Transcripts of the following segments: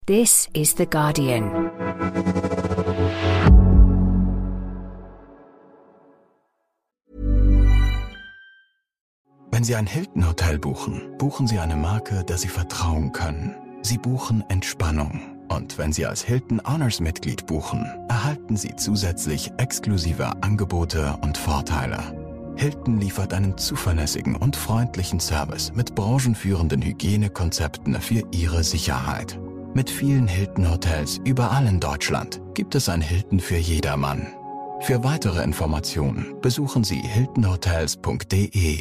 This is The Guardian. Wenn Sie ein Hilton-Hotel buchen, buchen Sie eine Marke, der Sie vertrauen können. Sie buchen Entspannung. Und wenn Sie als Hilton Honors-Mitglied buchen, erhalten Sie zusätzlich exklusive Angebote und Vorteile. Hilton liefert einen zuverlässigen und freundlichen Service mit branchenführenden Hygienekonzepten für Ihre Sicherheit. Mit vielen Hilton-Hotels überall in Deutschland gibt es ein Hilton für jedermann. Für weitere Informationen besuchen Sie hiltonhotels.de.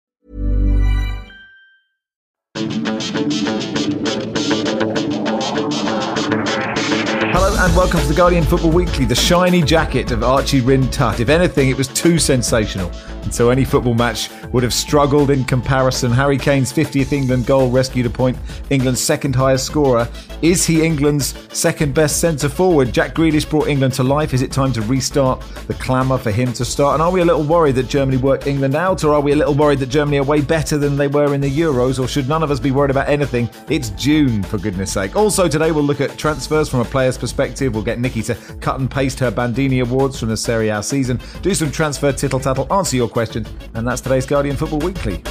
Hello and welcome to The Guardian Football Weekly, the shiny jacket of Archie Rhind-Tutt. If anything, it was too sensational, and so any football match would have struggled in comparison. Harry Kane's 50th England goal rescued a point, England's second highest scorer. Is he England's second best centre-forward? Jack Grealish brought England to life. Is it time to restart the clamour for him to start? And are we a little worried that Germany worked England out, or are we a little worried that Germany are way better than they were in the Euros, or should none of us be worried about anything? It's June, for goodness sake. Also today we'll look at transfers from a player's perspective. We'll get Nikki to cut and paste her Bandini awards from the Serie A season, do some transfer tittle-tattle, answer your questions, and that's today's Guardian Football Weekly.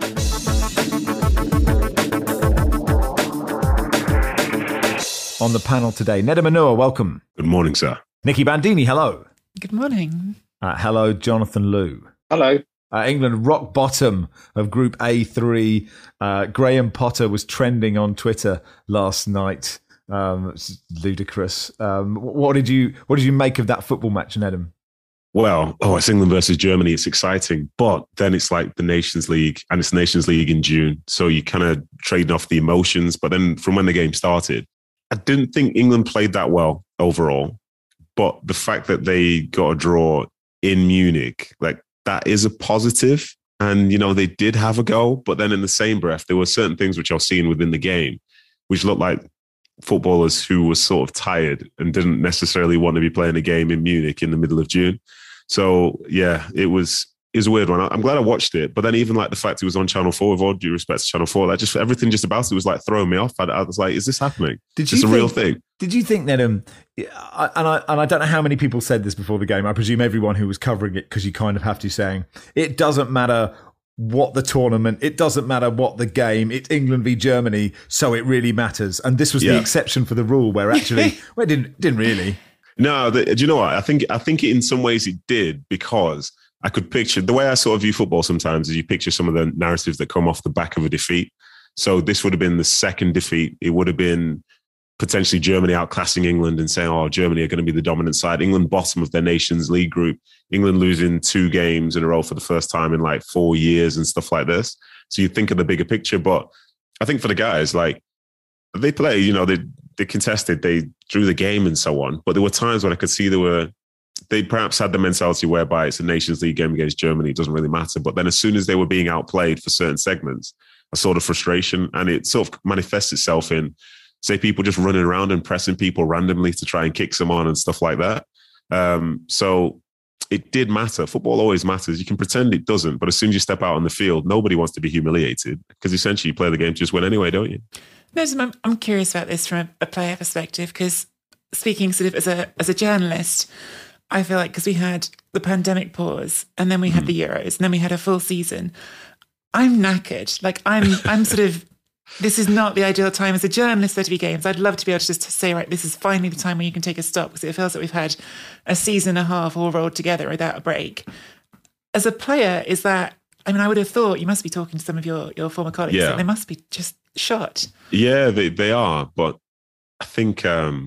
On the panel today, Neda Manua, welcome. Good morning, sir. Nikki Bandini, hello. Good morning. Hello, Jonathan Liu. Hello. England rock bottom of Group A3. Graham Potter was trending on Twitter last night. It's ludicrous. What did you make of that football match, Nedham? Well, it's England versus Germany. It's exciting, but then it's like the Nations League, and it's Nations League in June. So you kind of trading off the emotions. But then from when the game started, I didn't think England played that well overall. But the fact that they got a draw in Munich, like that is a positive. And, you know, they did have a go, but then in the same breath, there were certain things which I was seeing within the game, which looked like footballers who were sort of tired and didn't necessarily want to be playing a game in Munich in the middle of June. So, yeah, it was a weird one. I'm glad I watched it. But then even like the fact it was on Channel 4, with all due respect to Channel 4, like just everything just about it was like throwing me off. I was like, is this happening? It's a real thing. Did you think that, and I don't know how many people said this before the game. I presume everyone who was covering it, because you kind of have to, saying, it doesn't matter what the tournament, it doesn't matter what the game, it's England v Germany, so it really matters. And this was the exception for the rule, where actually, well, it didn't really. No, do you know what? I think in some ways it did, because I could picture, the way I sort of view football sometimes is you picture some of the narratives that come off the back of a defeat. So this would have been the second defeat. It would have been potentially Germany outclassing England and saying, oh, Germany are going to be the dominant side. England bottom of their Nations League group. England losing 2 games in a row for the first time in like 4 years and stuff like this. So you think of the bigger picture. But I think for the guys, like, they play, you know, they contested, they drew the game and so on. But there were times when I could see they perhaps had the mentality whereby it's a Nations League game against Germany, it doesn't really matter. But then as soon as they were being outplayed for certain segments, a sort of frustration, and it sort of manifests itself in, say, people just running around and pressing people randomly to try and kick someone and stuff like that. So it did matter. Football always matters. You can pretend it doesn't, but as soon as you step out on the field, nobody wants to be humiliated, because essentially you play the game to just win anyway, don't you? No, I'm curious about this from a player perspective, because speaking sort of as a journalist, I feel like because we had the pandemic pause and then we had the Euros and then we had a full season, I'm knackered. Like I'm sort of, this is not the ideal time as a journalist there to be games. I'd love to be able to just say, right, this is finally the time where you can take a stop, because it feels like we've had a season and a half all rolled together without a break. As a player, is that, I mean, I would have thought you must be talking to some of your former colleagues, and they must be just shot. Yeah, they are. But I think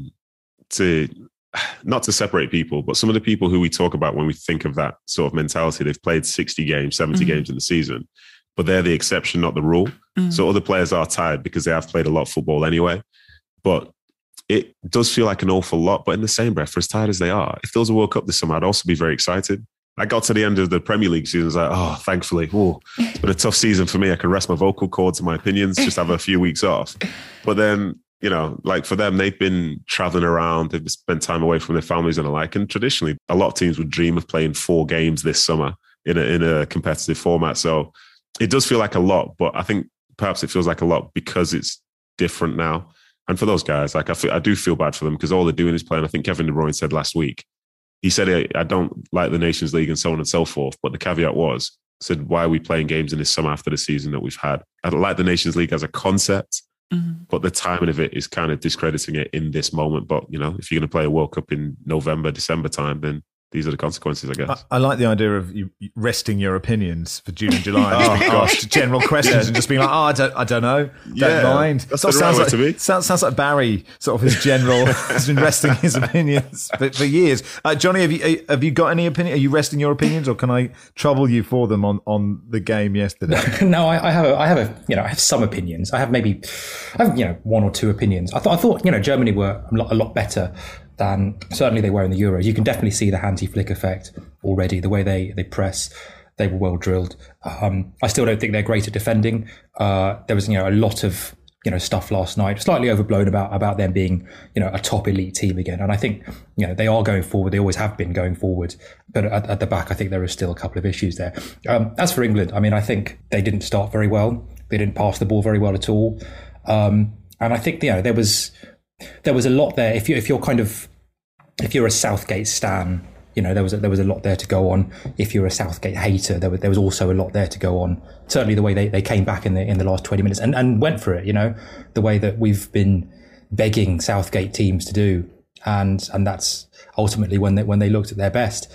not to separate people, but some of the people who we talk about when we think of that sort of mentality, they've played 60 games, 70 games in the season, but they're the exception, not the rule. So other players are tired because they have played a lot of football anyway. But it does feel like an awful lot. But in the same breath, for as tired as they are, if there was a World Cup this summer, I'd also be very excited. I got to the end of the Premier League season, I was like, oh, thankfully, it's been a tough season for me. I can rest my vocal cords and my opinions, just have a few weeks off. But then, you know, like for them, they've been traveling around, they've spent time away from their families and the like. And traditionally, a lot of teams would dream of playing 4 games this summer in a competitive format. So it does feel like a lot, but I think perhaps it feels like a lot because it's different now. And for those guys, like I do feel bad for them because all they're doing is playing. I think Kevin De Bruyne said last week, he said, I don't like the Nations League and so on and so forth. But the caveat was, said, why are we playing games in this summer after the season that we've had? I don't like the Nations League as a concept, but the timing of it is kind of discrediting it in this moment. But, you know, if you're going to play a World Cup in November, December time, then these are the consequences, I guess. I like the idea of you resting your opinions for June and July. Asked general questions and just being like, I don't know, don't mind. That's sort the of right sounds way like, to be. sounds like Barry, sort of his general, has been resting his opinions for years. Johnny, have you got any opinion? Are you resting your opinions, or can I trouble you for them on the game yesterday? No, I have some opinions. I have one or two opinions. I thought Germany were a lot better than certainly they were in the Euros. You can definitely see the Hansi Flick effect already, the way they press. They were well drilled. I still don't think they're great at defending. There was a lot of stuff last night, slightly overblown about them being a top elite team again. And I think they are going forward. They always have been going forward. But at the back, I think there is still a couple of issues there. As for England, I mean, I think they didn't start very well. They didn't pass the ball very well at all. And I think there was a lot there. If you're a Southgate stan, there was a lot there to go on. If you're a Southgate hater, there was also a lot there to go on. Certainly the way they came back in the last 20 minutes and went for it. The way that we've been begging Southgate teams to do, and that's ultimately when they looked at their best.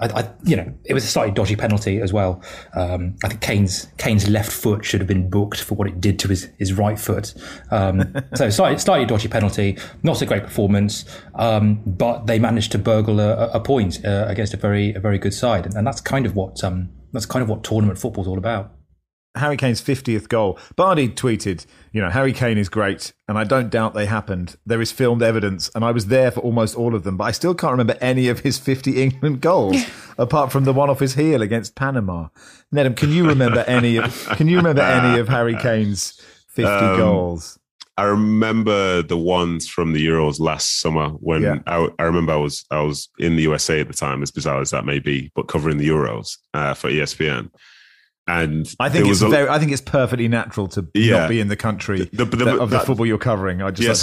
It was a slightly dodgy penalty as well. I think Kane's left foot should have been booked for what it did to his right foot. So slightly dodgy penalty, not a great performance, but they managed to burgle a point against a very good side, and that's kind of what tournament football's all about. Harry Kane's 50th goal. Bardi tweeted, Harry Kane is great, and I don't doubt they happened. There is filmed evidence, and I was there for almost all of them, but I still can't remember any of his 50 England goals, apart from the one off his heel against Panama. Nedum, can you remember any of Harry Kane's 50 goals? I remember the ones from the Euros last summer when I remember I was in the USA at the time, as bizarre as that may be, but covering the Euros for ESPN. And I think it's perfectly natural to not be in the country of the football you're covering.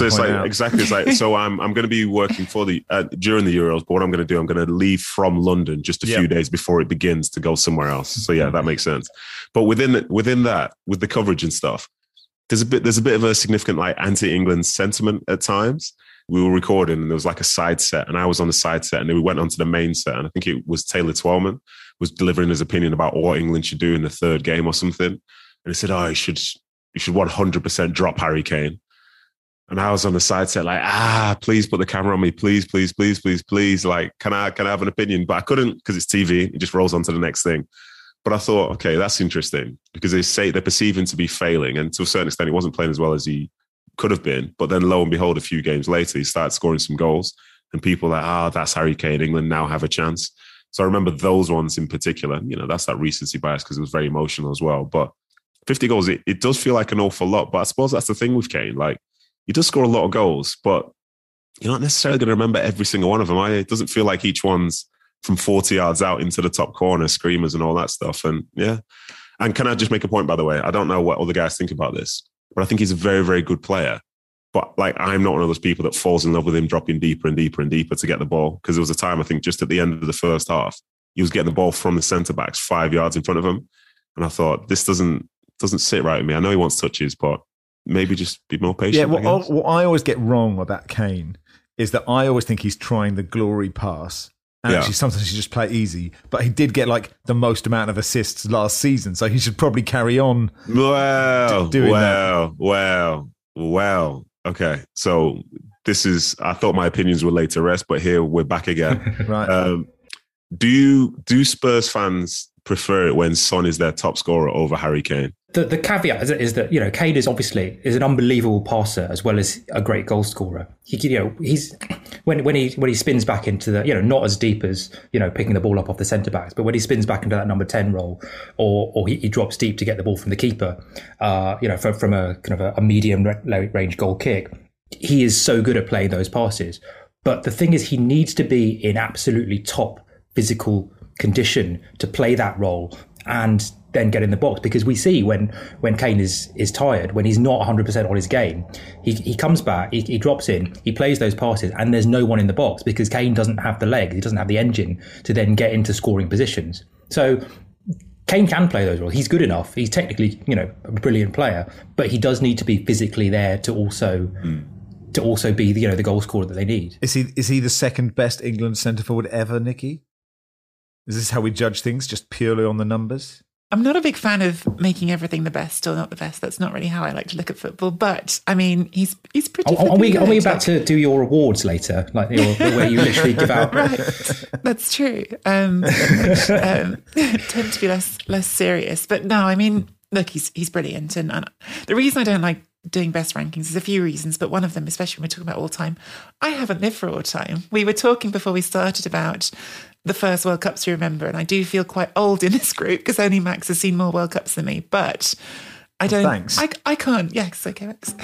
So I'm going to be working for during the Euros, but what I'm going to do, I'm going to leave from London just a few days before it begins to go somewhere else. So that makes sense. But within that, with the coverage and stuff, there's a bit of a significant anti-England sentiment at times. We were recording and there was a side set, and I was on the side set, and then we went onto the main set, and I think it was Taylor Twellman was delivering his opinion about what England should do in the third game or something. And he said, you should 100% drop Harry Kane. And I was on the side set please put the camera on me. Please, please, please, please, please. Can I have an opinion? But I couldn't because it's TV. It just rolls on to the next thing. But I thought, okay, that's interesting because they say they're perceiving to be failing. And to a certain extent, he wasn't playing as well as he could have been. But then lo and behold, a few games later, he started scoring some goals. And people are that's Harry Kane. England now have a chance. So I remember those ones in particular. That's that recency bias because it was very emotional as well. But 50 goals, it does feel like an awful lot. But I suppose that's the thing with Kane. He does score a lot of goals, but you're not necessarily going to remember every single one of them. It doesn't feel like each one's from 40 yards out into the top corner, screamers and all that stuff. And And can I just make a point, by the way? I don't know what other guys think about this, but I think he's a very, very good player. But I'm not one of those people that falls in love with him dropping deeper and deeper and deeper to get the ball. Because there was a time, I think, just at the end of the first half, he was getting the ball from the centre-backs 5 yards in front of him. And I thought, this doesn't sit right with me. I know he wants touches, but maybe just be more patient. Yeah, what I always get wrong about Kane is that I always think he's trying the glory pass. And actually, sometimes he just play easy. But he did get the most amount of assists last season. So he should probably carry on doing that. Wow. Okay, so I thought my opinions were laid to rest, but here we're back again. Right. Do Spurs fans prefer it when Son is their top scorer over Harry Kane? The caveat is that Kane is an unbelievable passer as well as a great goal scorer. He's when he spins back into the not as deep as picking the ball up off the centre backs, but when he spins back into that number 10 role, or he drops deep to get the ball from the keeper, from a kind of a medium range goal kick, he is so good at playing those passes. But the thing is, he needs to be in absolutely top physical condition to play that role, and then get in the box, because we see when Kane is tired, when he's not 100% on his game, he comes back, he drops in, he plays those passes, and there's no one in the box because Kane doesn't have the legs, he doesn't have the engine to then get into scoring positions. So Kane can play those roles. He's good enough. He's technically, a brilliant player, but he does need to be physically there to also be the goal scorer that they need. Is he the second best England centre forward ever, Nikki? Is this how we judge things, just purely on the numbers? I'm not a big fan of making everything the best or not the best. That's not really how I like to look at football. But I mean, he's pretty. Are we about to do your awards later, like where you literally give out? Right, that's true. Tend to be less serious, but no, I mean, look, he's brilliant, and the reason I don't like doing best rankings is a few reasons, but one of them, especially when we're talking about all time, I haven't lived for all time. We were talking before we started about the first World Cups you remember, and I do feel quite old in this group because only Max has seen more World Cups than me, but I don't. Thanks. I can't. Yes, okay, Max.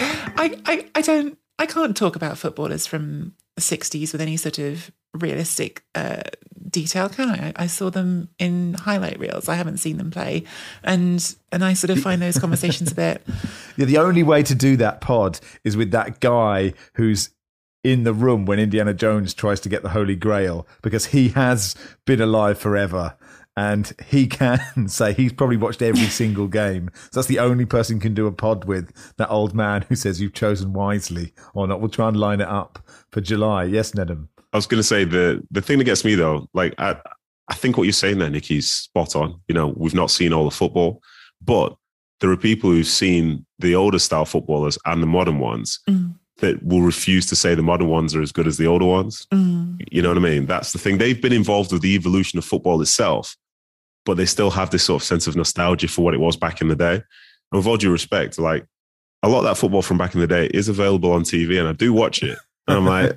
I can't talk about footballers from the 60s with any sort of realistic detail, can I? I saw them in highlight reels. I haven't seen them play, and I sort of find those conversations a bit. Yeah, the only way to do that pod is with that guy who's in the room when Indiana Jones tries to get the Holy Grail, because he has been alive forever and he can say he's probably watched every single game. So that's the only person who can do a pod with, that old man who says you've chosen wisely or not. We'll try and line it up for July. Yes, Nedum? I was going to say the thing that gets me though, like I think what you're saying there, Nicky's spot on. We've not seen all the football, but there are people who've seen the older style footballers and the modern ones that will refuse to say the modern ones are as good as the older ones. You know what I mean? That's the thing. They've been involved with the evolution of football itself, but they still have this sort of sense of nostalgia for what it was back in the day. And with all due respect, like a lot of that football from back in the day is available on TV, and I do watch it. And I'm like,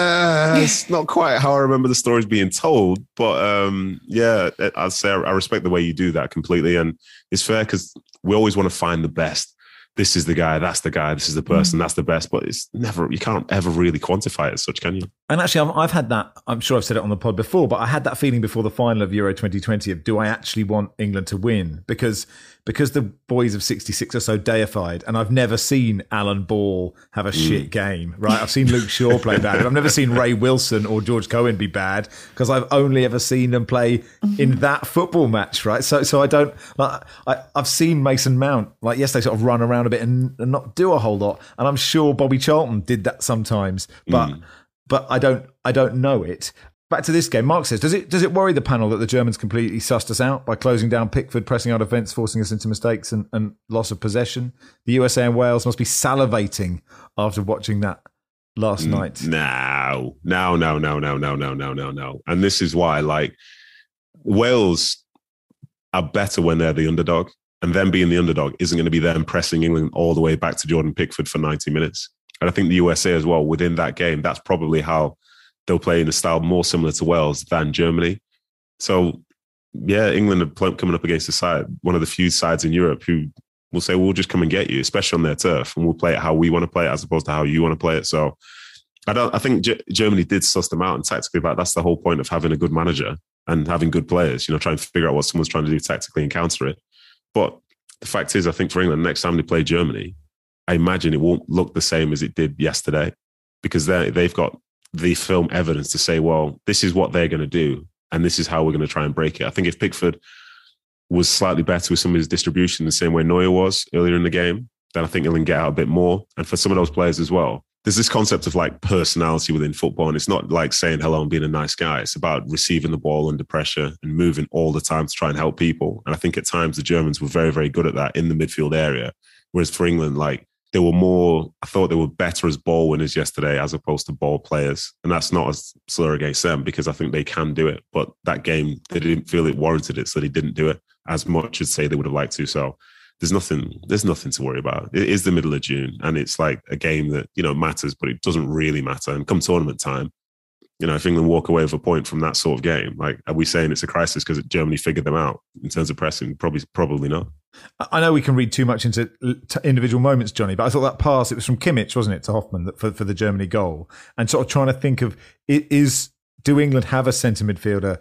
it's not quite how I remember the stories being told. But yeah, I'd say I respect the way you do that completely. And it's fair because we always want to find the best. This is the guy, that's the guy, this is the person, that's the best. But it's never, you can't ever really quantify it as such, can you? And actually, I've had that, I'm sure I've said it on the pod before, but I had that feeling before the final of Euro 2020 of, do I actually want England to win? Because the boys of 66 are so deified, and I've never seen Alan Ball have a shit game, right? I've seen Luke Shaw play bad, but I've never seen Ray Wilson or George Cohen be bad, because I've only ever seen them play in that football match, right? So I don't, like, I've seen Mason Mount, like, yes, they sort of run around a bit and not do a whole lot, and I'm sure Bobby Charlton did that sometimes, but I don't know it. Back to this game, Mark says, does it worry the panel that the Germans completely sussed us out by closing down Pickford, pressing our defence, forcing us into mistakes and loss of possession? The USA and Wales must be salivating after watching that last night. No. And this is why, like, Wales are better when they're the underdog, and them being the underdog isn't going to be them pressing England all the way back to Jordan Pickford for 90 minutes. And I think the USA as well, within that game, that's probably how they'll play in a style more similar to Wales than Germany. So, yeah, England are coming up against a side, one of the few sides in Europe who will say, we'll just come and get you, especially on their turf, and we'll play it how we want to play it as opposed to how you want to play it. So I think Germany did suss them out, and tactically, that's the whole point of having a good manager and having good players, trying to figure out what someone's trying to do tactically and counter it. But the fact is, I think for England, next time they play Germany, I imagine it won't look the same as it did yesterday, because they've got the film evidence to say, well, this is what they're going to do, and this is how we're going to try and break it. I think if Pickford was slightly better with some of his distribution the same way Neuer was earlier in the game, then I think England get out a bit more. And for some of those players as well, there's this concept of like personality within football, and it's not like saying hello and being a nice guy. It's about receiving the ball under pressure and moving all the time to try and help people. And I think at times the Germans were very, very good at that in the midfield area. Whereas for England, like, they were more, I thought they were better as ball winners yesterday as opposed to ball players. And that's not a slur against them, because I think they can do it. But that game, they didn't feel it warranted it, so they didn't do it as much as, say, they would have liked to. So there's nothing to worry about. It is the middle of June, and it's like a game that, matters, but it doesn't really matter. And come tournament time, if England walk away with a point from that sort of game, like, are we saying it's a crisis because Germany figured them out in terms of pressing? Probably not. I know we can read too much into individual moments, Johnny, but I thought that pass, it was from Kimmich, wasn't it, to Hoffman for the Germany goal, and sort of trying to think of, do England have a centre midfielder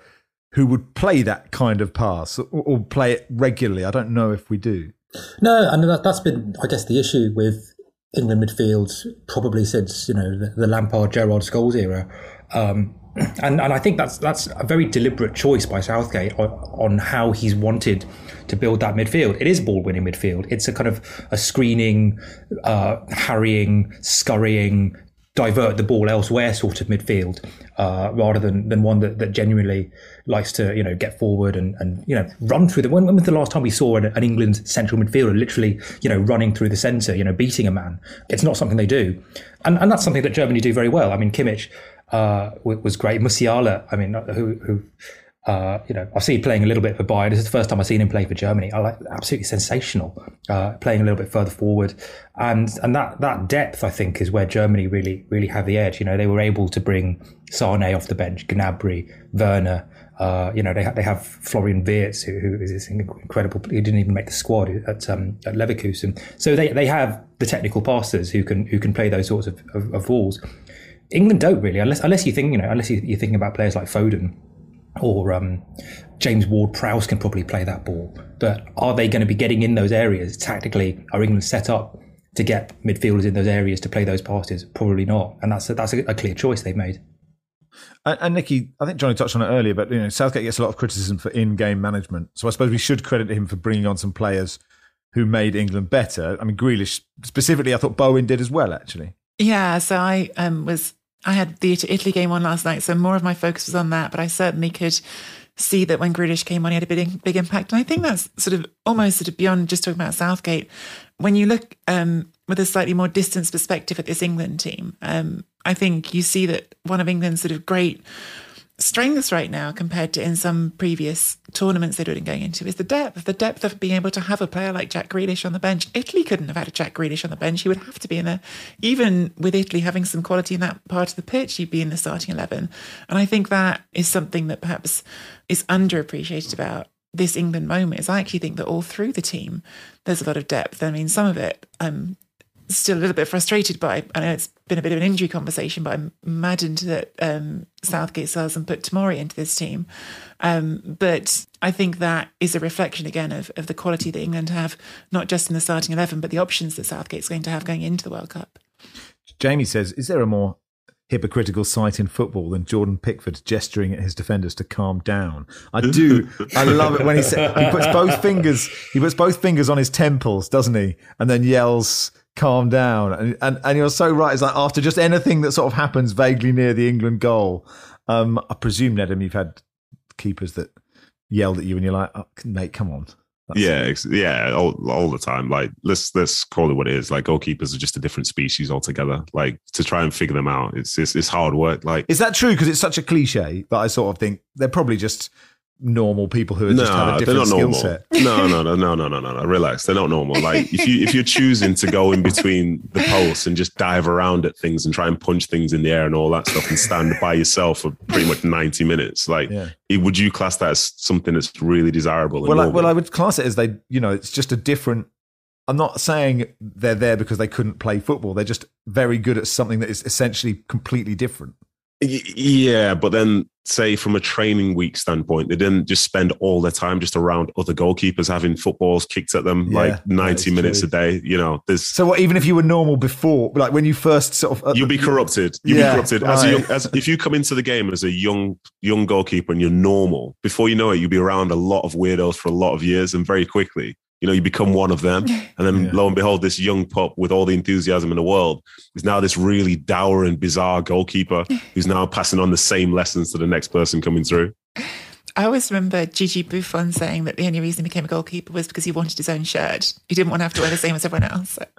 who would play that kind of pass or play it regularly. I don't know if we do. No, and that's been, I guess, the issue with England midfield probably since, the Lampard, Gerrard, Scholes era. And I think that's a very deliberate choice by Southgate on how he's wanted to build that midfield. It is ball-winning midfield. It's a kind of a screening, harrying, scurrying, divert the ball elsewhere sort of midfield, rather than one that genuinely likes to, get forward and run through when was the last time we saw an England central midfielder literally, running through the centre, beating a man? It's not something they do. And that's something that Germany do very well. I mean, Kimmich was great. Musiala, I mean, who I see playing a little bit for Bayern. This is the first time I've seen him play for Germany. I like absolutely sensational, playing a little bit further forward, and that depth I think is where Germany really have the edge. They were able to bring Sané off the bench, Gnabry, Werner. They have Florian Wirtz, who is this incredible. He didn't even make the squad at Leverkusen. So they have the technical passers who can play those sorts of balls. England don't really, unless you think unless you're thinking about players like Foden or James Ward-Prowse can probably play that ball. But are they going to be getting in those areas tactically? Are England set up to get midfielders in those areas to play those passes? Probably not, and that's a clear choice they've made. And Nicky, I think Johnny touched on it earlier, but Southgate gets a lot of criticism for in-game management. So I suppose we should credit him for bringing on some players who made England better. I mean, Grealish specifically, I thought Bowen did as well, actually. Yeah, so I had the Italy game on last night, so more of my focus was on that. But I certainly could see that when Grealish came on, he had a big impact. And I think that's almost beyond just talking about Southgate. When you look with a slightly more distance perspective at this England team, I think you see that one of England's great strengths right now compared to in some previous tournaments they'd been going into is the depth of being able to have a player like Jack Grealish on the bench. Italy couldn't have had a Jack Grealish on the bench. He would have to be in there. Even with Italy having some quality in that part of the pitch, he'd be in the starting 11. And I think that is something that perhaps is underappreciated about this England moment. Is I actually think that all through the team, there's a lot of depth. I mean, some of it still a little bit frustrated by. I know it's been a bit of an injury conversation, but I'm maddened that Southgate still hasn't put Tomori into this team. But I think that is a reflection again of the quality that England have, not just in the starting 11, but the options that Southgate's going to have going into the World Cup. Jamie says, is there a more hypocritical sight in football than Jordan Pickford gesturing at his defenders to calm down? I do. I love it when he puts both fingers on his temples, doesn't he? And then yells, calm down. And you're so right. It's like after just anything that sort of happens vaguely near the England goal. I presume, Nedum, you've had keepers that yelled at you and you're like, oh, mate, come on. All the time. Like, let's call it what it is. Like, goalkeepers are just a different species altogether. Like, to try and figure them out, it's hard work. Like, is that true? Because it's such a cliche, but I sort of think they're probably just normal people who just have a different skill set. No. Relax. They're not normal. Like, if you're choosing to go in between the posts and just dive around at things and try and punch things in the air and all that stuff and stand by yourself for pretty much 90 minutes, like, would you class that as something that's really desirable? Well, I would class it as it's just a different. I'm not saying they're there because they couldn't play football. They're just very good at something that is essentially completely different. Yeah, but then say from a training week standpoint, they didn't just spend all their time just around other goalkeepers having footballs kicked at them 90 minutes a day. So what, even if you were normal before, like when you first sort of, you'll be corrupted. You'll be corrupted right. If you come into the game as a young goalkeeper and you're normal, before you know it, you'll be around a lot of weirdos for a lot of years, and very quickly, you become one of them. And then lo and behold, this young pup with all the enthusiasm in the world is now this really dour and bizarre goalkeeper who's now passing on the same lessons to the next person coming through. I always remember Gigi Buffon saying that the only reason he became a goalkeeper was because he wanted his own shirt. He didn't want to have to wear the same as everyone else. So.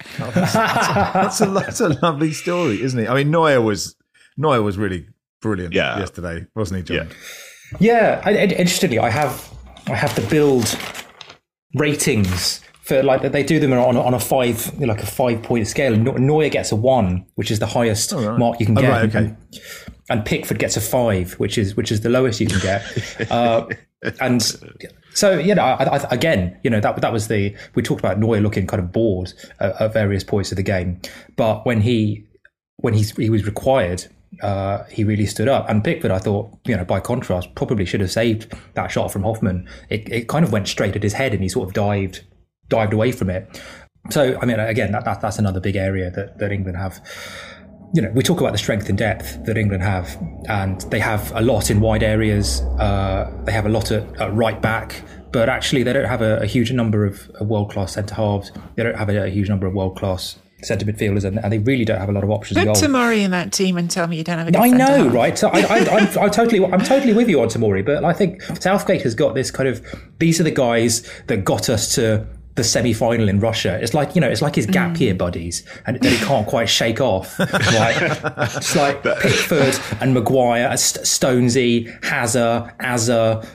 That's a lovely story, isn't it? I mean, Neuer was really brilliant yesterday, wasn't he, John? Yeah. Interestingly, I have to build ratings for, like, they do them on a 5-point scale. Neuer gets a 1, which is the highest mark you can get. Right, okay. And Pickford gets a 5, which is the lowest you can get. And so, again, that was we talked about Neuer looking kind of bored at various points of the game. But when he when he was required, he really stood up. And Pickford, I thought, by contrast, probably should have saved that shot from Hoffman. It kind of went straight at his head, and he sort of dived away from it. So, I mean, again, that's another big area that England have. We talk about the strength and depth that England have, and they have a lot in wide areas. They have a lot at right back, but actually they don't have a huge number of world-class centre-halves. They don't have a huge number of world-class centre midfielders, and they really don't have a lot of options. Put Tomori in that team and tell me you don't have a good I know, centre-half. right? So I'm totally with you on Tomori, but I think Southgate has got this kind of, these are the guys that got us to the semi-final in Russia. It's like, it's like his gap year buddies, and that he can't quite shake off. Right? It's like Pickford and Maguire, Stonesy, Hazard, Azza,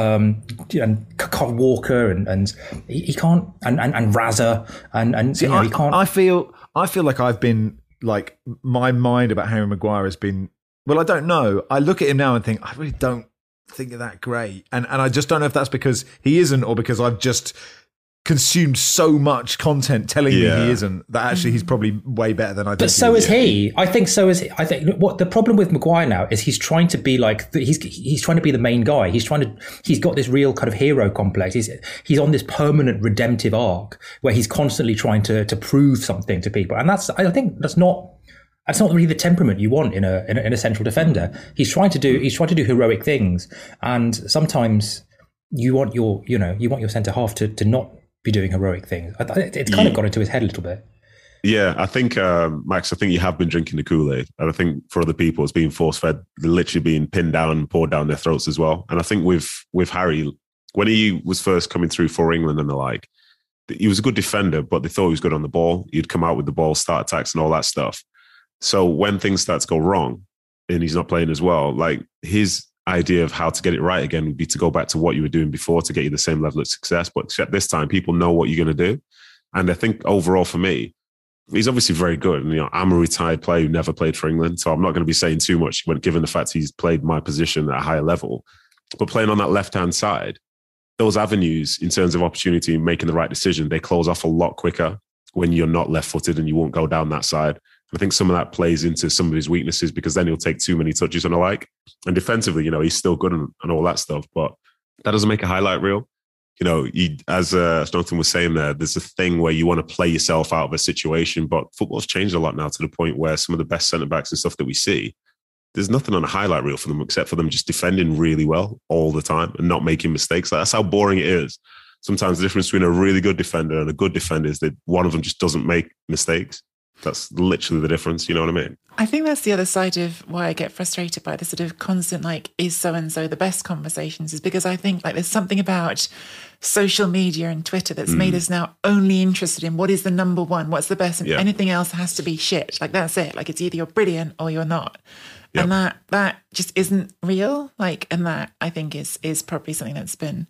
Walker, and he can't, and Razza, and See, he can't. I feel like I've been like, my mind about Harry Maguire has been, well, I don't know. I look at him now and think, I really don't think of that great, and I just don't know if that's because he isn't, or because I've just consumed so much content telling me he isn't, that actually he's probably way better than I did. But so is he. I think so is he. I think what the problem with Maguire now is he's trying to be like, he's trying to be the main guy. He's got this real kind of hero complex. He's on this permanent redemptive arc where he's constantly trying to prove something to people. And I think that's not really the temperament you want in a central defender. He's trying to do heroic things, and sometimes you want your centre half to not be doing heroic things. It's kind of got into his head a little bit. Yeah, I think, Max, I think you have been drinking the Kool-Aid. And I think for other people, it's being force-fed. They're literally being pinned down and poured down their throats as well. And I think with Harry, when he was first coming through for England and the like, he was a good defender, but they thought he was good on the ball. He'd come out with the ball, start attacks and all that stuff. So when things start to go wrong and he's not playing as well, like his idea of how to get it right again would be to go back to what you were doing before to get you the same level of success. But except this time, people know what you're going to do. And I think overall for me, he's obviously very good. And, I'm a retired player who never played for England, so I'm not going to be saying too much given the fact he's played my position at a higher level. But playing on that left-hand side, those avenues in terms of opportunity and making the right decision, they close off a lot quicker when you're not left-footed and you won't go down that side. I think some of that plays into some of his weaknesses, because then he'll take too many touches and the like. And defensively, he's still good and all that stuff, but that doesn't make a highlight reel. As Jonathan was saying there's a thing where you want to play yourself out of a situation, but football's changed a lot now to the point where some of the best centre-backs and stuff that we see, there's nothing on a highlight reel for them except for them just defending really well all the time and not making mistakes. That's how boring it is. Sometimes the difference between a really good defender and a good defender is that one of them just doesn't make mistakes. That's literally the difference. You know what I mean? I think that's the other side of why I get frustrated by the sort of constant, is so-and-so the best conversations, is because I think there's something about social media and Twitter that's made us now only interested in what is the number one, what's the best, and anything else has to be shit. That's it. It's either you're brilliant or you're not. Yep. And that just isn't real. And that I think is probably something that's been,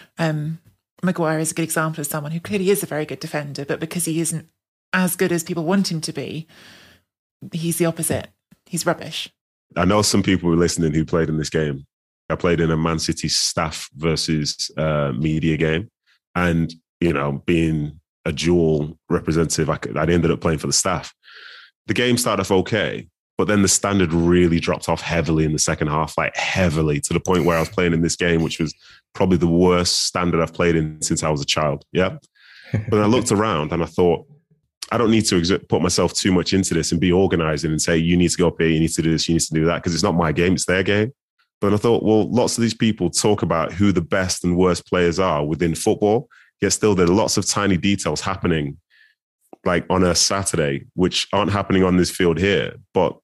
Maguire is a good example of someone who clearly is a very good defender, but because he isn't as good as people want him to be, he's the opposite. He's rubbish. I know some people were listening who played in this game. I played in a Man City staff versus media game. And, being a dual representative, I ended up playing for the staff. The game started off okay, but then the standard really dropped off heavily in the second half, heavily, to the point where I was playing in this game, which was probably the worst standard I've played in since I was a child. Yeah. But I looked around and I thought, I don't need to put myself too much into this and be organizing and say, you need to go up here, you need to do this, you need to do that, because it's not my game, it's their game. But I thought, well, lots of these people talk about who the best and worst players are within football, yet still there are lots of tiny details happening, on a Saturday, which aren't happening on this field here. But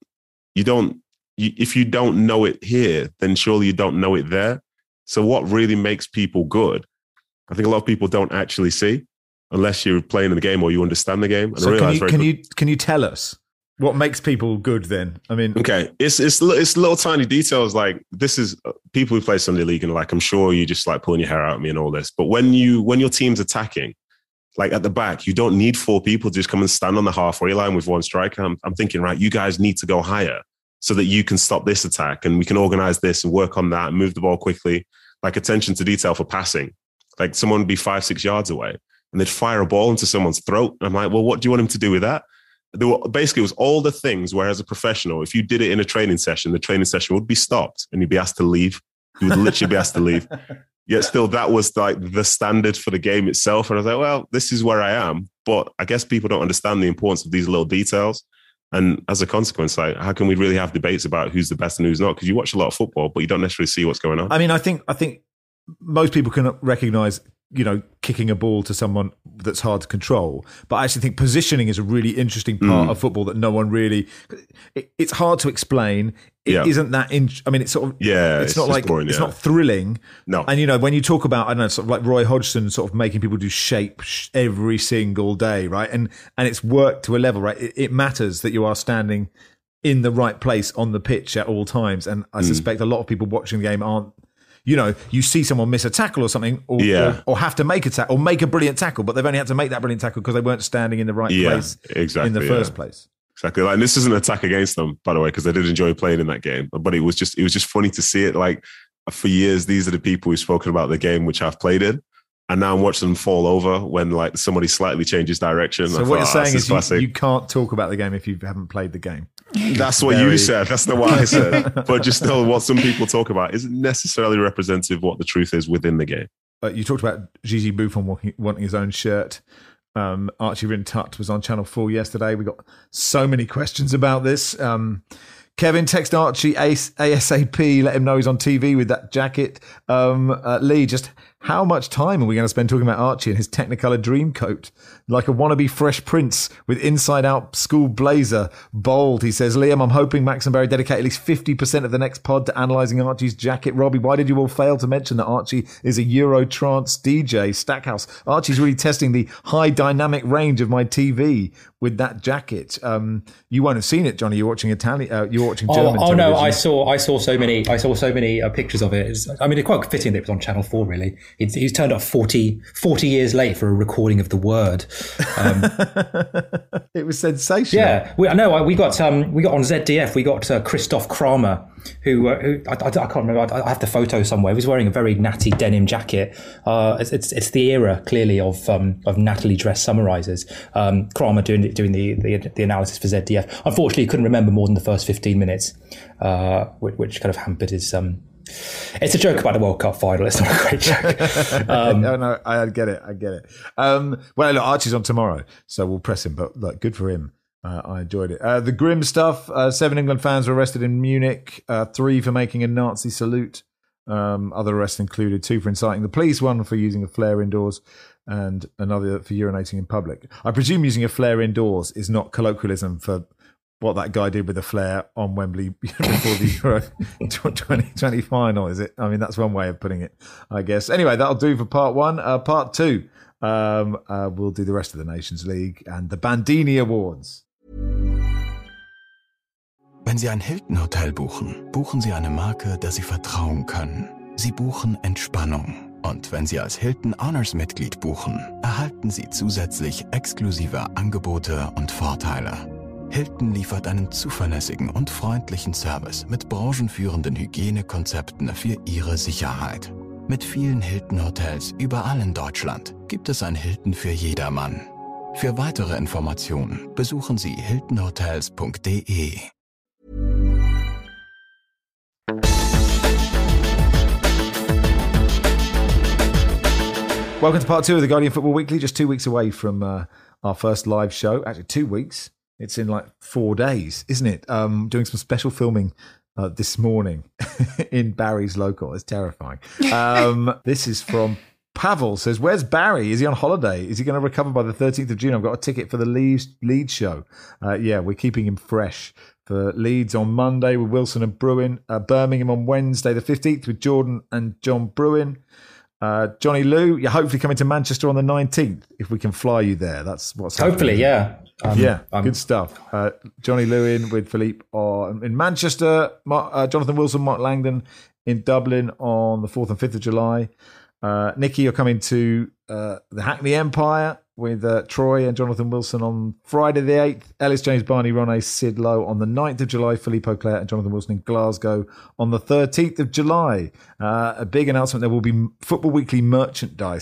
if you don't know it here, then surely you don't know it there. So what really makes people good, I think a lot of people don't actually see, unless you're playing in the game or you understand the game. And so can you tell us what makes people good then? I mean, okay, it's little tiny details. This is people who play Sunday League, and I'm sure you just pulling your hair out at me and all this. But when your team's attacking, at the back, you don't need four people to just come and stand on the halfway line with one striker. I'm thinking, right, you guys need to go higher so that you can stop this attack and we can organize this and work on that and move the ball quickly. Attention to detail for passing. Someone would be 5-6 yards away and they'd fire a ball into someone's throat. And I'm like, well, what do you want him to do with that? basically, it was all the things where as a professional, if you did it in a training session, the training session would be stopped and you'd be asked to leave. You would literally be asked to leave. Yet still, that was like the standard for the game itself. And I was like, well, this is where I am. But I guess people don't understand the importance of these little details. And as a consequence, like, how can we really have debates about who's the best and who's not? Because you watch a lot of football, but you don't necessarily see what's going on. I mean, I think most people can recognise, kicking a ball to someone that's hard to control. But I actually think positioning is a really interesting part of football that no one really. It's hard to explain. It isn't that. It's sort of. Yeah, it's not like boring, it's not thrilling. No, and when you talk about, I don't know, sort of like Roy Hodgson, sort of making people do shape every single day, right? And it's worked to a level, right? It matters that you are standing in the right place on the pitch at all times. And I suspect a lot of people watching the game aren't. You see someone miss a tackle or something, or have to make a tackle, or make a brilliant tackle, but they've only had to make that brilliant tackle because they weren't standing in the right place in the first place. Exactly. Like, and this isn't an attack against them, by the way, because I did enjoy playing in that game. But it was just funny to see it. Like, for years, these are the people who've spoken about the game which I've played in. And now I'm watching them fall over when like somebody slightly changes direction. So what you're saying is you can't talk about the game if you haven't played the game. That's what you said. That's not what I said. But just know what some people talk about isn't necessarily representative of what the truth is within the game. You talked about Gigi Buffon wanting his own shirt. Archie Rin Tut was on Channel 4 yesterday. We got so many questions about this. Kevin, text Archie ASAP. Let him know he's on TV with that jacket. Lee, just how much time are we going to spend talking about Archie and his Technicolor dream coat? Like a wannabe Fresh Prince with inside-out school blazer. Bold, he says. Liam, I'm hoping Max and Barry dedicate at least 50% of the next pod to analysing Archie's jacket. Robbie, why did you all fail to mention that Archie is a Euro trance DJ? Stackhouse, Archie's really testing the high dynamic range of my TV with that jacket. You won't have seen it, Johnny. You're watching Italian. You're watching German. Oh no, I saw so many pictures of it. It's quite fitting that it was on Channel 4. Really, he's turned up 40 years late for a recording of The Word. It was sensational. Yeah, we got on ZDF. We got Christoph Kramer, who I can't remember. I have the photo somewhere. He was wearing a very natty denim jacket. It's the era clearly of nattily dressed summarisers. Kramer doing the analysis for ZDF. Unfortunately, he couldn't remember more than the first 15 minutes, which kind of hampered his. It's a joke about the World Cup final. It's not a great joke. No, I get it. Well, look, Archie's on tomorrow, so we'll press him. But look, good for him. I enjoyed it. The grim stuff. 7 England fans were arrested in Munich. 3 for making a Nazi salute. Other arrests included 2 for inciting the police, 1 for using a flare indoors, and another for urinating in public. I presume using a flare indoors is not colloquialism for what that guy did with the flare on Wembley before the Euro 2020 final, is it? I mean, that's one way of putting it, I guess. Anyway, that'll do for part 1. Part 2, we'll do the rest of the Nations League and the Bandini Awards. Wenn Sie ein Hilton-Hotel buchen, buchen Sie eine Marke, der Sie vertrauen können. Sie buchen Entspannung. Und wenn Sie als Hilton Honors-Mitglied buchen, erhalten Sie zusätzlich exklusive Angebote und Vorteile. Hilton liefert einen zuverlässigen und freundlichen Service mit branchenführenden Hygienekonzepten für Ihre Sicherheit. Mit vielen Hilton-Hotels überall in Deutschland gibt es ein Hilton für jedermann. Für weitere Informationen besuchen Sie hiltonhotels.de. Welcome to part 2 of the Guardian Football Weekly, just 2 weeks away from our first live show. Actually, 2 weeks. It's in like 4 days, isn't it? Doing some special filming this morning in Barry's local. It's terrifying. This is from Pavel. Says, where's Barry? Is he on holiday? Is he going to recover by the 13th of June? I've got a ticket for the Leeds show. Yeah, we're keeping him fresh for Leeds on Monday with Wilson and Bruin. Birmingham on Wednesday the 15th with Jordan and John Bruin. Johnny Lou, you're hopefully coming to Manchester on the 19th if we can fly you there. That's what's hopefully, happening. Yeah. Good stuff. Johnny Lewin with Philippe in Manchester. Jonathan Wilson, Mark Langdon in Dublin on the 4th and 5th of July. Nicky, you're coming to the Hackney Empire with Troy and Jonathan Wilson on Friday the 8th. Ellis James Barney, Ronnie Sid Lowe on the 9th of July. Philippe Auclair and Jonathan Wilson in Glasgow on the 13th of July. A big announcement. There will be Football Weekly merchandise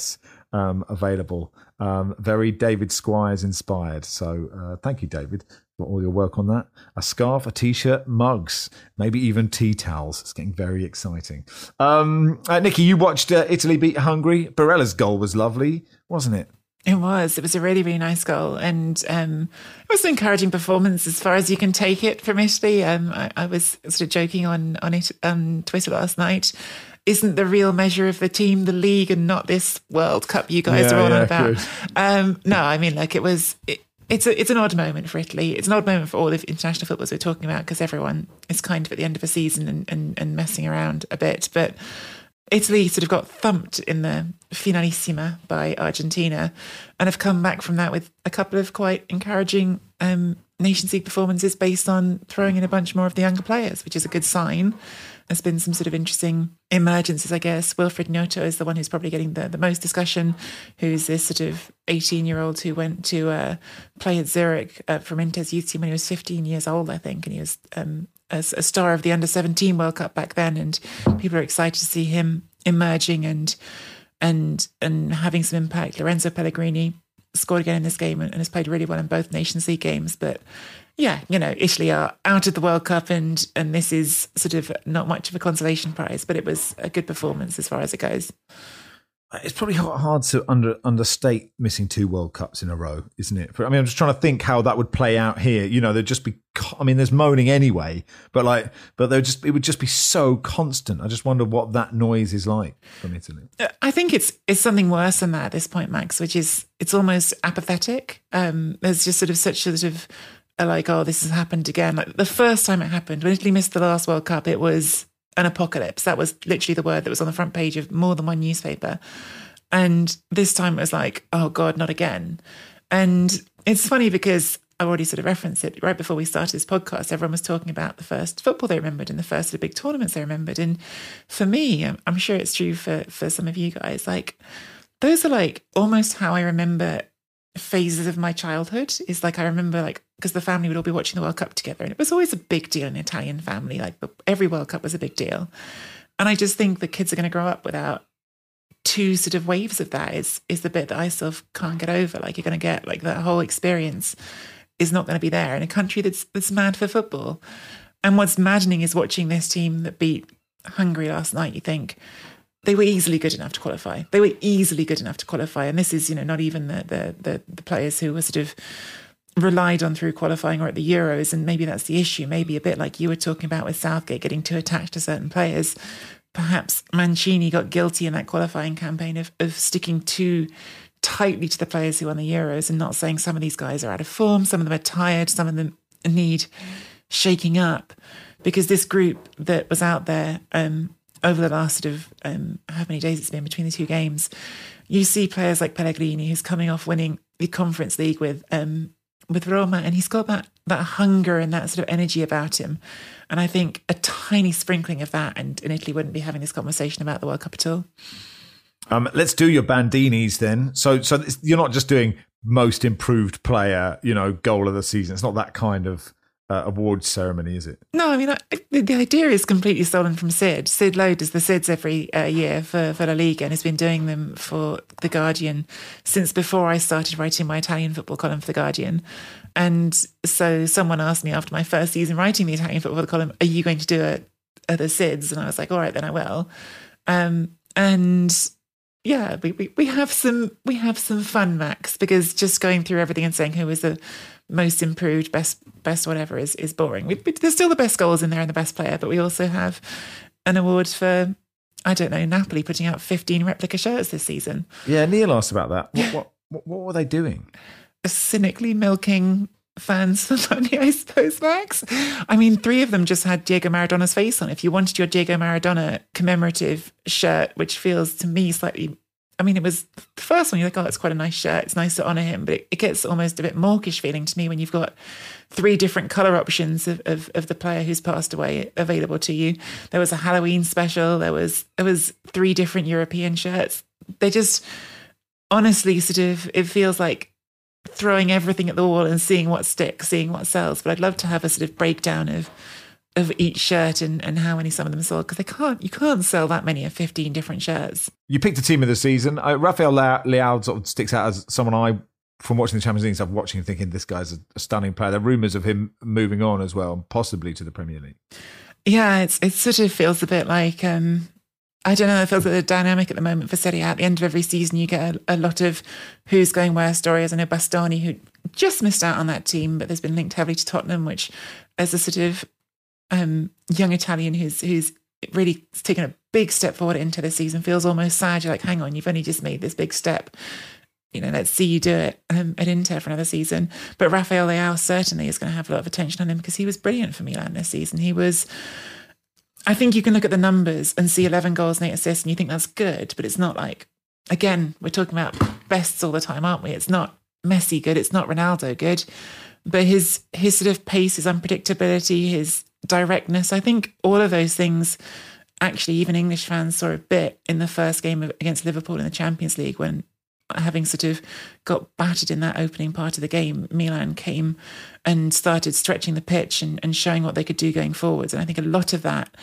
available. Very David Squires inspired. So thank you, David, for all your work on that. A scarf, a T-shirt, mugs, maybe even tea towels. It's getting very exciting. Nikki, you watched Italy beat Hungary. Barella's goal was lovely, wasn't it? It was a really, really nice goal. And it was an encouraging performance as far as you can take it from Italy. I was sort of joking on it on Twitter last night. Isn't the real measure of the team the league and not this World Cup you guys are all on about? No, I mean, like it's an odd moment for Italy. It's an odd moment for all the international footballers we're talking about because everyone is kind of at the end of a season and messing around a bit. But Italy sort of got thumped in the finalissima by Argentina and have come back from that with a couple of quite encouraging Nations League performances based on throwing in a bunch more of the younger players, which is a good sign. There's been some sort of interesting emergences, I guess. Wilfried Noto is the one who's probably getting the most discussion, who's this sort of 18-year-old who went to play at Zurich from Inter's youth team when he was 15 years old, I think, and he was a star of the Under-17 World Cup back then, and people are excited to see him emerging and having some impact. Lorenzo Pellegrini scored again in this game and has played really well in both Nations League games. But yeah, Italy are out of the World Cup and this is sort of not much of a consolation prize, but it was a good performance as far as it goes. It's probably hard to understate missing 2 World Cups in a row, isn't it? I mean, I'm just trying to think how that would play out here. There'd just be, I mean, there's moaning anyway, but it would just be so constant. I just wonder what that noise is like from Italy. I think it's something worse than that at this point, Max, which is it's almost apathetic. There's just sort of such a sort of like, oh, this has happened again. Like the first time it happened, when Italy missed the last World Cup, it was an apocalypse. That was literally the word that was on the front page of more than one newspaper. And this time it was like, oh God, not again. And it's funny because I already sort of referenced it right before we started this podcast. Everyone was talking about the first football they remembered and the first of the big tournaments they remembered. And for me, I'm sure it's true for some of you guys, like those are like almost how I remember phases of my childhood. Is like I remember like because the family would all be watching the World Cup together and it was always a big deal in an Italian family. Like every World Cup was a big deal. And I just think the kids are going to grow up without 2 sort of waves of that is the bit that I still can't get over. Like you're going to get like that whole experience is not going to be there in a country that's mad for football. And what's maddening is watching this team that beat Hungary last night. You think they were easily good enough to qualify. And this is, not even the players who were sort of relied on through qualifying or at the Euros. And maybe that's the issue. Maybe a bit like you were talking about with Southgate getting too attached to certain players. Perhaps Mancini got guilty in that qualifying campaign of sticking too tightly to the players who won the Euros and not saying some of these guys are out of form, some of them are tired, some of them need shaking up. Because this group that was out there over the last sort of how many days it's been between the 2 games, you see players like Pellegrini, who's coming off winning the Conference League with Roma, and he's got that hunger and that sort of energy about him. And I think a tiny sprinkling of that, and Italy wouldn't be having this conversation about the World Cup at all. Let's do your Bandinis then. So you're not just doing most improved player, goal of the season. It's not that kind of awards ceremony, is it? No, I mean, the idea is completely stolen from Sid. Sid Lowe does the Sids every year for La Liga and has been doing them for The Guardian since before I started writing my Italian football column for The Guardian. And so someone asked me after my first season writing the Italian football the are you going to do the Sids? And I was like, all right, then I will. And yeah, we have some fun, Max, because just going through everything and saying who was the most improved, best whatever is boring. There's still the best goals in there and the best player, but we also have an award for, I don't know, Napoli putting out 15 replica shirts this season. Yeah, Neil asked about that. What were they doing? Cynically milking fans for money, I suppose, Max. I mean, 3 of them just had Diego Maradona's face on. If you wanted your Diego Maradona commemorative shirt, which feels to me slightly, I mean, it was the first one, you're like, oh, it's quite a nice shirt. It's nice to honour him. But it gets almost a bit mawkish feeling to me when you've got 3 different colour options of the player who's passed away available to you. There was a Halloween special. There was 3 different European shirts. They just, honestly, sort of, it feels like throwing everything at the wall and seeing what sticks, seeing what sells. But I'd love to have a sort of breakdown of of each shirt and how many some of them sold, because you can't sell that many of 15 different shirts. You picked a team of the season. Rafael Leao sort of sticks out as someone from watching the Champions League, I'm watching and thinking this guy's a stunning player. There are rumours of him moving on as well, possibly to the Premier League. Yeah, it sort of feels a bit like, I don't know, it feels like the dynamic at the moment for Serie A. At the end of every season, you get a lot of who's going where stories. I know Bastoni, who just missed out on that team, but there's been linked heavily to Tottenham, which as a sort of young Italian who's really taken a big step forward into the season, feels almost sad. You're like, hang on, you've only just made this big step. Let's see you do it at Inter for another season. But Rafael Leao certainly is going to have a lot of attention on him because he was brilliant for Milan this season. I think you can look at the numbers and see 11 goals and 8 assists and you think that's good, but it's not like, again, we're talking about bests all the time, aren't we? It's not Messi good, it's not Ronaldo good, but his sort of pace, his unpredictability, his directness, I think all of those things, actually even English fans saw a bit in the first game against Liverpool in the Champions League when, having sort of got battered in that opening part of the game, Milan came and started stretching the pitch and showing what they could do going forwards. And I think a lot of that,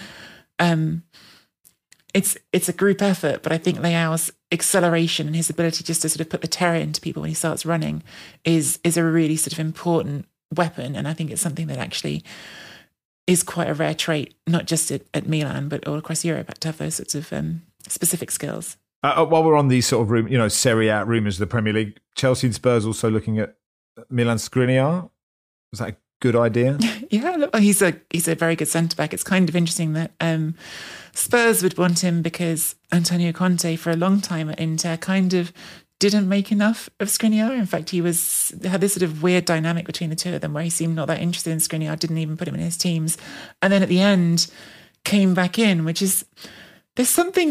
it's a group effort, but I think Leao's acceleration and his ability just to sort of put the terror into people when he starts running is a really sort of important weapon. And I think it's something that actually is quite a rare trait, not just at Milan, but all across Europe, to have those sorts of specific skills. While we're on these sort of Serie A rumours of the Premier League, Chelsea and Spurs also looking at Milan Skriniar. Was that a good idea? Yeah, look, he's a very good centre back. It's kind of interesting that Spurs would want him because Antonio Conte for a long time at Inter kind of didn't make enough of Skriniar. In fact, he had this sort of weird dynamic between the two of them where he seemed not that interested in Skriniar, didn't even put him in his teams, and then at the end came back in, which is there's something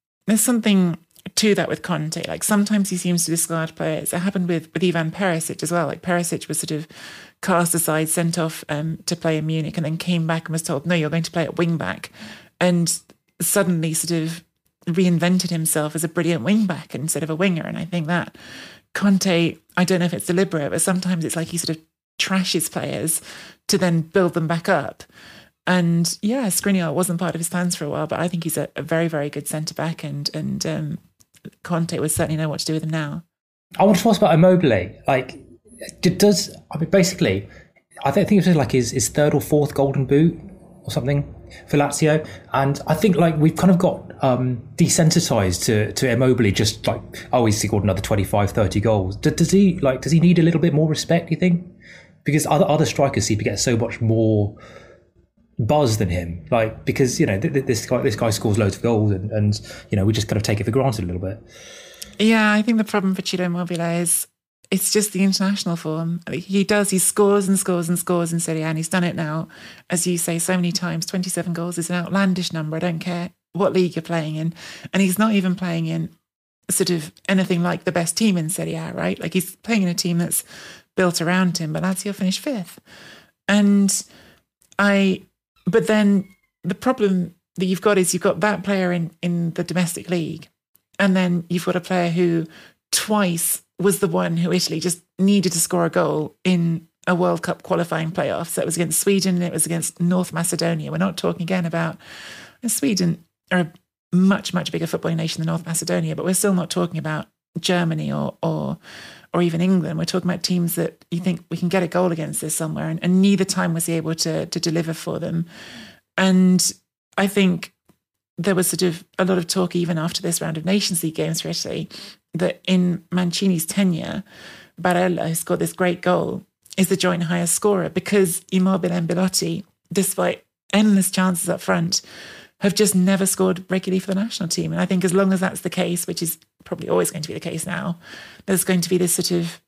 to that with Conte. Like sometimes he seems to discard players. It happened with Ivan Perisic as well. Like Perisic was sort of cast aside, sent off to play in Munich, and then came back and was told, no, you're going to play at wing back, and suddenly sort of reinvented himself as a brilliant wing back instead of a winger. And I think that Conte, I don't know if it's deliberate, but sometimes it's like he sort of trashes players to then build them back up. And yeah, Skriniar wasn't part of his plans for a while, but I think he's a very, very good centre-back and Conte would certainly know what to do with him now. I want to ask about Immobile. Like, basically, I think it was like his third or fourth golden boot or something for Lazio. And I think like we've kind of got desensitized to Immobile, just like, oh, he's scored another 25, 30 goals. Does he need a little bit more respect, do you think? Because other strikers seem to get so much more buzz than him, like, because this guy scores loads of goals and we just kind of take it for granted a little bit. Yeah, I think the problem for Ciro Immobile is it's just the international form. He scores and scores and scores in Serie A, and he's done it now, as you say, so many times. 27 goals is an outlandish number. I don't care what league you're playing in, and he's not even playing in sort of anything like the best team in Serie A, right? Like he's playing in a team that's built around him, but Lazio finished 5th. But then the problem that you've got is you've got that player in the domestic league, and then you've got a player who twice was the one who Italy just needed to score a goal in a World Cup qualifying playoff. So it was against Sweden and it was against North Macedonia. We're not talking again about Sweden are a much, much bigger footballing nation than North Macedonia, but we're still not talking about Germany or even England. We're talking about teams that you think we can get a goal against this somewhere, and neither time was he able to deliver for them. And I think there was sort of a lot of talk even after this round of Nations League games for Italy that in Mancini's tenure, Barella, who scored this great goal, is the joint highest scorer because Immobile and Belotti, despite endless chances up front, have just never scored regularly for the national team. And I think as long as that's the case, which is probably always going to be the case now, there's going to be this sort of,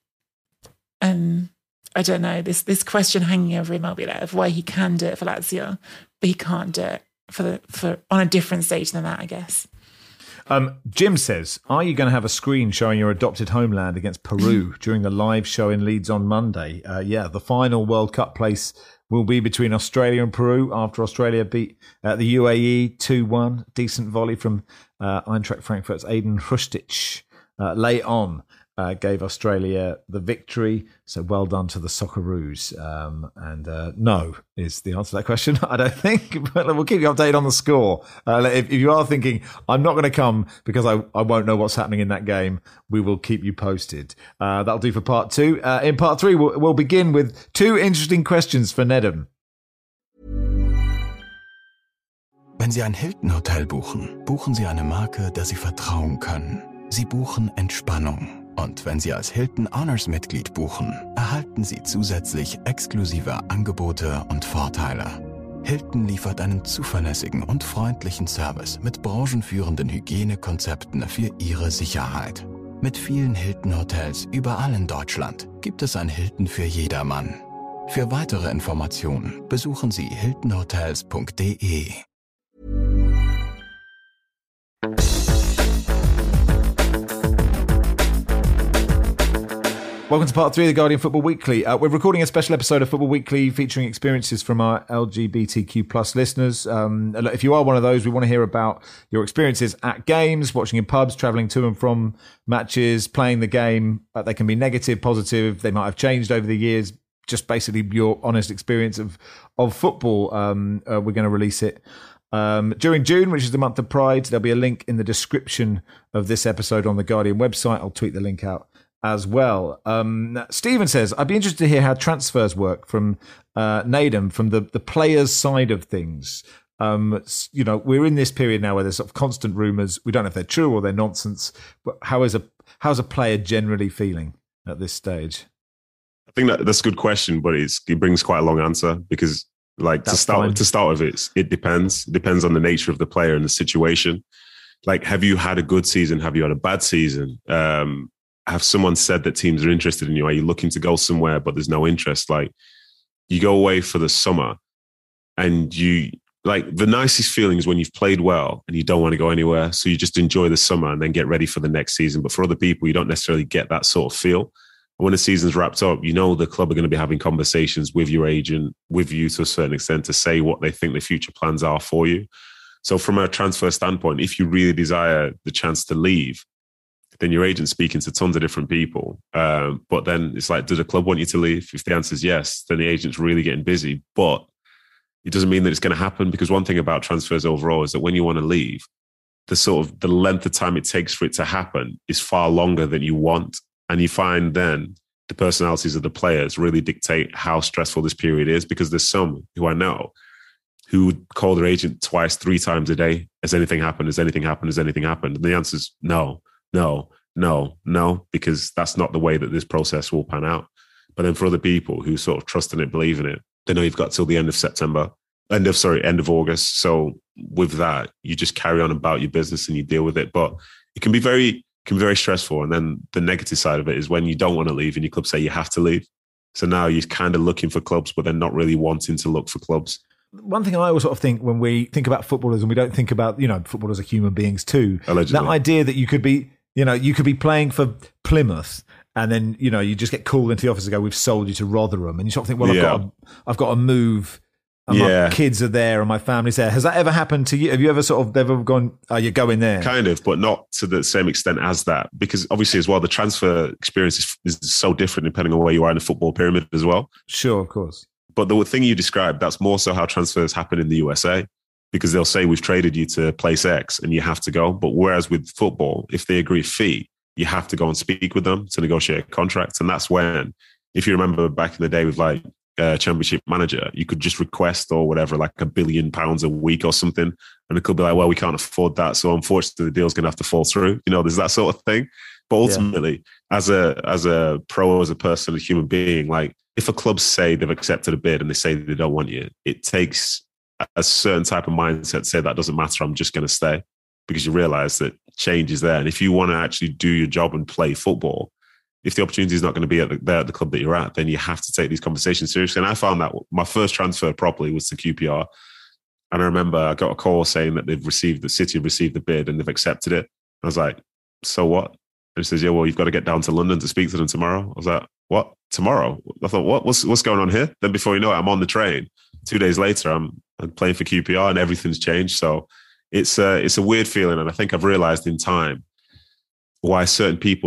I don't know, this question hanging over Immobile of why he can do it for Lazio, but he can't do it for on a different stage than that, I guess. Jim says, are you going to have a screen showing your adopted homeland against Peru during the live show in Leeds on Monday? The final World Cup place will be between Australia and Peru after Australia beat the UAE 2-1. Decent volley from Eintracht Frankfurt's Aiden Hrustic late on. gave Australia the victory. So well done to the Socceroos. No is the answer to that question, I don't think. But we'll keep you updated on the score. If you are thinking, I'm not going to come because I won't know what's happening in that game, we will keep you posted. That'll do for part 2. In part 3, we'll begin with 2 interesting questions for Nedum. Wenn Sie ein Hilton-Hotel buchen, buchen Sie eine Marke, der Sie vertrauen können. Sie buchen Entspannung. Und wenn Sie als Hilton Honors-Mitglied buchen, erhalten Sie zusätzlich exklusive Angebote und Vorteile. Hilton liefert einen zuverlässigen und freundlichen Service mit branchenführenden Hygienekonzepten für Ihre Sicherheit. Mit vielen Hilton-Hotels überall in Deutschland gibt es ein Hilton für jedermann. Für weitere Informationen besuchen Sie hiltonhotels.de. Welcome to part 3 of the Guardian Football Weekly. We're recording a special episode of Football Weekly featuring experiences from our LGBTQ plus listeners. If you are one of those, we want to hear about your experiences at games, watching in pubs, travelling to and from matches, playing the game. They can be negative, positive. They might have changed over the years. Just basically your honest experience of football. We're going to release it during June, which is the month of Pride. There'll be a link in the description of this episode on the Guardian website. I'll tweet the link out as well. Stephen says, I'd be interested to hear how transfers work from Nedum, from the players' side of things. We're in this period now where there's sort of constant rumours. We don't know if they're true or they're nonsense. But how's a player generally feeling at this stage? I think that's a good question, but it brings quite a long answer because, to start with, it depends. It depends on the nature of the player and the situation. Like, have you had a good season? Have you had a bad season? Have someone said that teams are interested in you? Are you looking to go somewhere, but there's no interest? Like, you go away for the summer and the nicest feeling is when you've played well and you don't want to go anywhere. So you just enjoy the summer and then get ready for the next season. But for other people, you don't necessarily get that sort of feel. When the season's wrapped up, the club are going to be having conversations with your agent, with you to a certain extent, to say what they think the future plans are for you. So from a transfer standpoint, if you really desire the chance to leave, then your agent's speaking to tons of different people. But then it's like, does the club want you to leave? If the answer is yes, then the agent's really getting busy. But it doesn't mean that it's going to happen, because one thing about transfers overall is that when you want to leave, the length of time it takes for it to happen is far longer than you want. And you find then the personalities of the players really dictate how stressful this period is, because there's some who I know who would call their agent 2, 3 times a day. Has anything happened? Has anything happened? Has anything happened? And the answer is no, because that's not the way that this process will pan out. But then for other people who sort of trust in it, believe in it, they know you've got till the end of August. So with that, you just carry on about your business and you deal with it. But it can be very stressful. And then the negative side of it is when you don't want to leave and your club say you have to leave. So now you're kind of looking for clubs, but they're not really wanting to look for clubs. One thing I always sort of think when we think about footballers, and we don't think about, footballers are human beings too. Allegedly. That idea that you could be playing for Plymouth and then, you just get called into the office and go, we've sold you to Rotherham. And you sort of think, well, I've got to move. And my kids are there and my family's there. Has that ever happened to you? Have you ever gone, you're going there? Kind of, but not to the same extent as that. Because obviously as well, the transfer experience is so different depending on where you are in the football pyramid as well. Sure, of course. But the thing you described, that's more so how transfers happen in the USA, because they'll say, we've traded you to place X and you have to go. But whereas with football, if they agree a fee, you have to go and speak with them to negotiate a contract. And that's when, if you remember back in the day with Championship manager, you could just request or whatever, like £1 billion a week or something. And it could be like, well, we can't afford that. So unfortunately, the deal's going to have to fall through. There's that sort of thing. But ultimately, as a pro, as a person, a human being, like if a club say they've accepted a bid and they say they don't want you, it takes a certain type of mindset to say that doesn't matter, I'm just going to stay, because you realize that change is there. And if you want to actually do your job and play football, if the opportunity is not going to be there at the club that you're at, then you have to take these conversations seriously. And I found that my first transfer properly was to QPR. And I remember I got a call saying that the City have received the bid and they've accepted it. I was like, so what? And he says, yeah, well, you've got to get down to London to speak to them tomorrow. I was like, what? Tomorrow? I thought, what's going on here? Then before you know it, I'm on the train. 2 days later, I'm playing for QPR and everything's changed. So it's a weird feeling. And I think I've realized in time why certain people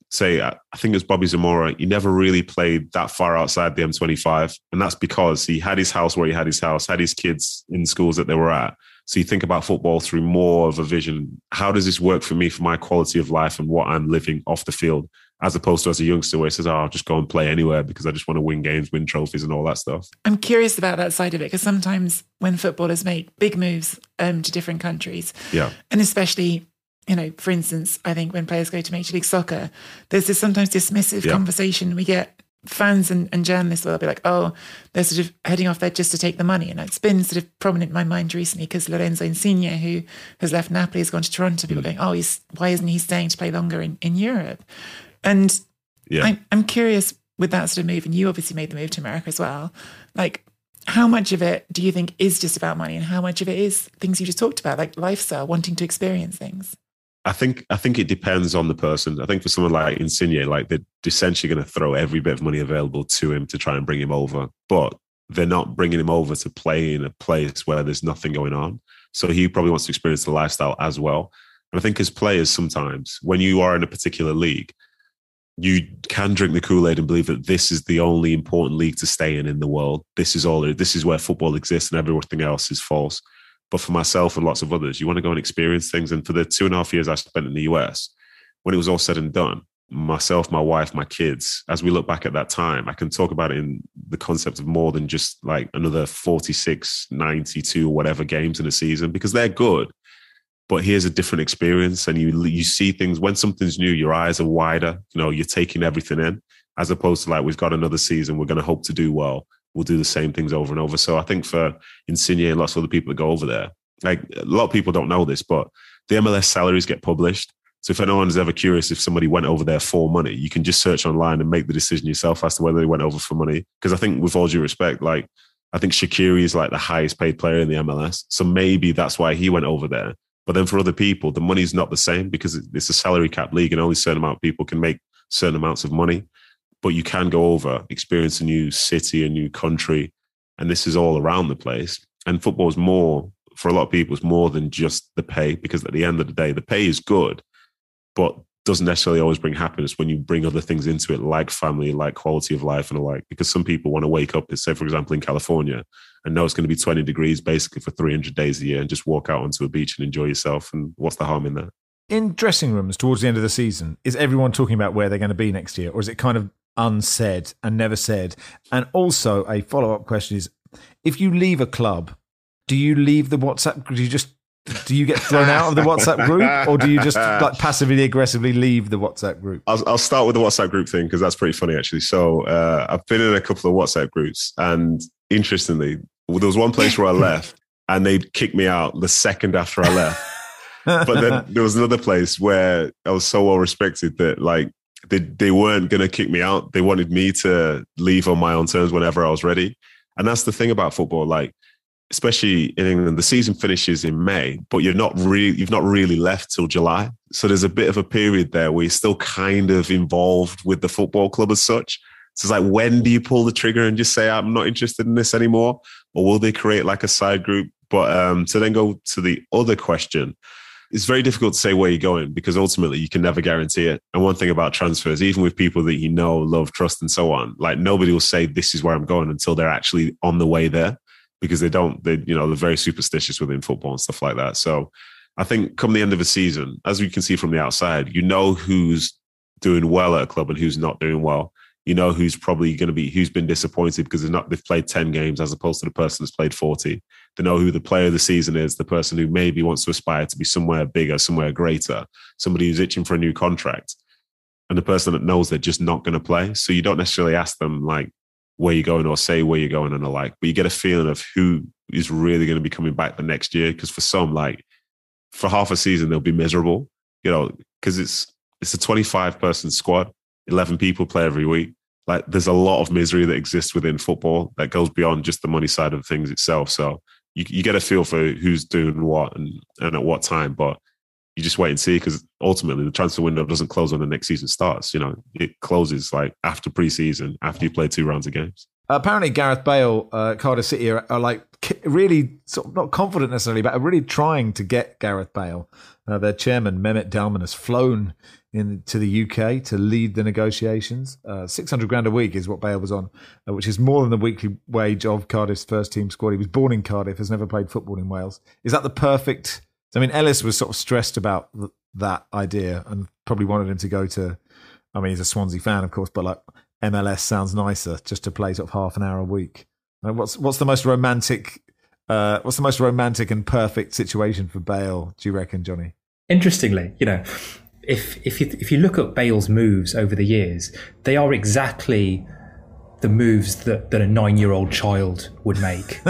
say, I think it was Bobby Zamora, he never really played that far outside the M25. And that's because he had his house where he had his house, had his kids in schools that they were at. So you think about football through more of a vision. How does this work for me, for my quality of life and what I'm living off the field, as opposed to as a youngster where he says, I'll just go and play anywhere because I just want to win games, win trophies and all that stuff. I'm curious about that side of it, because sometimes when footballers make big moves to different countries, and especially, for instance, I think when players go to Major League Soccer, there's this sometimes dismissive conversation. We get fans and journalists will be like, oh, they're sort of heading off there just to take the money. And it's been sort of prominent in my mind recently because Lorenzo Insigne, who has left Napoli, has gone to Toronto. People are going, oh, why isn't he staying to play longer in Europe? And I'm curious with that sort of move, and you obviously made the move to America as well. Like, how much of it do you think is just about money, and how much of it is things you just talked about, like lifestyle, wanting to experience things? I think it depends on the person. I think for someone like Insigne, like they're essentially going to throw every bit of money available to him to try and bring him over, but they're not bringing him over to play in a place where there's nothing going on. So he probably wants to experience the lifestyle as well. And I think as players, sometimes when you are in a particular league, you can drink the Kool-Aid and believe that this is the only important league to stay in the world. This is where football exists and everything else is false. But for myself and lots of others, you want to go and experience things. And for the 2.5 years I spent in the US, when it was all said and done, myself, my wife, my kids, as we look back at that time, I can talk about it in the concept of more than just like another 46, 92, whatever games in a season, because they're good. But here's a different experience, and you see things. When something's new, your eyes are wider. You're taking everything in, as opposed to like, we've got another season, we're going to hope to do well. We'll do the same things over and over. So I think for Insigne and lots of other people that go over there, like a lot of people don't know this, but the MLS salaries get published. So if anyone's ever curious if somebody went over there for money, you can just search online and make the decision yourself as to whether they went over for money. Because I think with all due respect, like I think Shaqiri is like the highest paid player in the MLS. So maybe that's why he went over there. But then for other people, the money's not the same because it's a salary cap league and only a certain amount of people can make certain amounts of money. But you can go over, experience a new city, a new country, and this is all around the place. And football is more, for a lot of people, it's more than just the pay, because at the end of the day, the pay is good, but doesn't necessarily always bring happiness when you bring other things into it, like family, like quality of life and the like. Because some people want to wake up, say, for example, in California, and know it's going to be 20 degrees basically for 300 days a year and just walk out onto a beach and enjoy yourself. And what's the harm in that? In dressing rooms towards the end of the season, is everyone talking about where they're going to be next year, or is it kind of unsaid and never said? And also a follow-up question is, if you leave a club, do you leave the WhatsApp? Do you get thrown out of the WhatsApp group, or do you just like passively aggressively leave the WhatsApp group? I'll start with the WhatsApp group thing because that's pretty funny actually. So I've been in a couple of WhatsApp groups, and interestingly, there was one place where I left and they kicked me out the second after I left. But then there was another place where I was so well respected that like they weren't going to kick me out. They wanted me to leave on my own terms whenever I was ready. And that's the thing about football, like, especially in England, the season finishes in May, but you've not really left till July. So there's a bit of a period there where you're still kind of involved with the football club as such. So it's like, when do you pull the trigger and just say, I'm not interested in this anymore? Or will they create like a side group? But to then go to the other question, it's very difficult to say where you're going because ultimately you can never guarantee it. And one thing about transfers, even with people that you know, love, trust, and so on, like nobody will say this is where I'm going until they're actually on the way there, because they're very superstitious within football and stuff like that. So I think come the end of a season, as we can see from the outside, you know who's doing well at a club and who's not doing well. You know who's probably going to be, who's been disappointed because they've played 10 games as opposed to the person that's played 40. They know who the player of the season is, the person who maybe wants to aspire to be somewhere bigger, somewhere greater, somebody who's itching for a new contract, and the person that knows they're just not going to play. So you don't necessarily ask them like where you're going or say where you're going and the like, but you get a feeling of who is really going to be coming back the next year. Because for some, like for half a season, they'll be miserable, because it's a 25-person squad, 11 people play every week. Like there's a lot of misery that exists within football that goes beyond just the money side of things itself. So you get a feel for who's doing what and at what time, but you just wait and see, because ultimately the transfer window doesn't close when the next season starts. It closes like after pre-season, after you play 2 rounds of games. Apparently Gareth Bale, Cardiff City are like really sort of not confident necessarily, but are really trying to get Gareth Bale. Their chairman, Mehmet Dalman, has flown to the UK to lead the negotiations. 600 grand a week is what Bale was on, which is more than the weekly wage of Cardiff's first team squad. He was born in Cardiff, has never played football in Wales. Is that the perfect... I mean, Ellis was sort of stressed about that idea and probably wanted him to go to... I mean, he's a Swansea fan, of course, but like MLS sounds nicer, just to play sort of half an hour a week. And what's the most romantic... what's the most romantic and perfect situation for Bale, do you reckon, Johnny? Interestingly, if you look at Bale's moves over the years, they are exactly the moves that a 9-year-old child would make.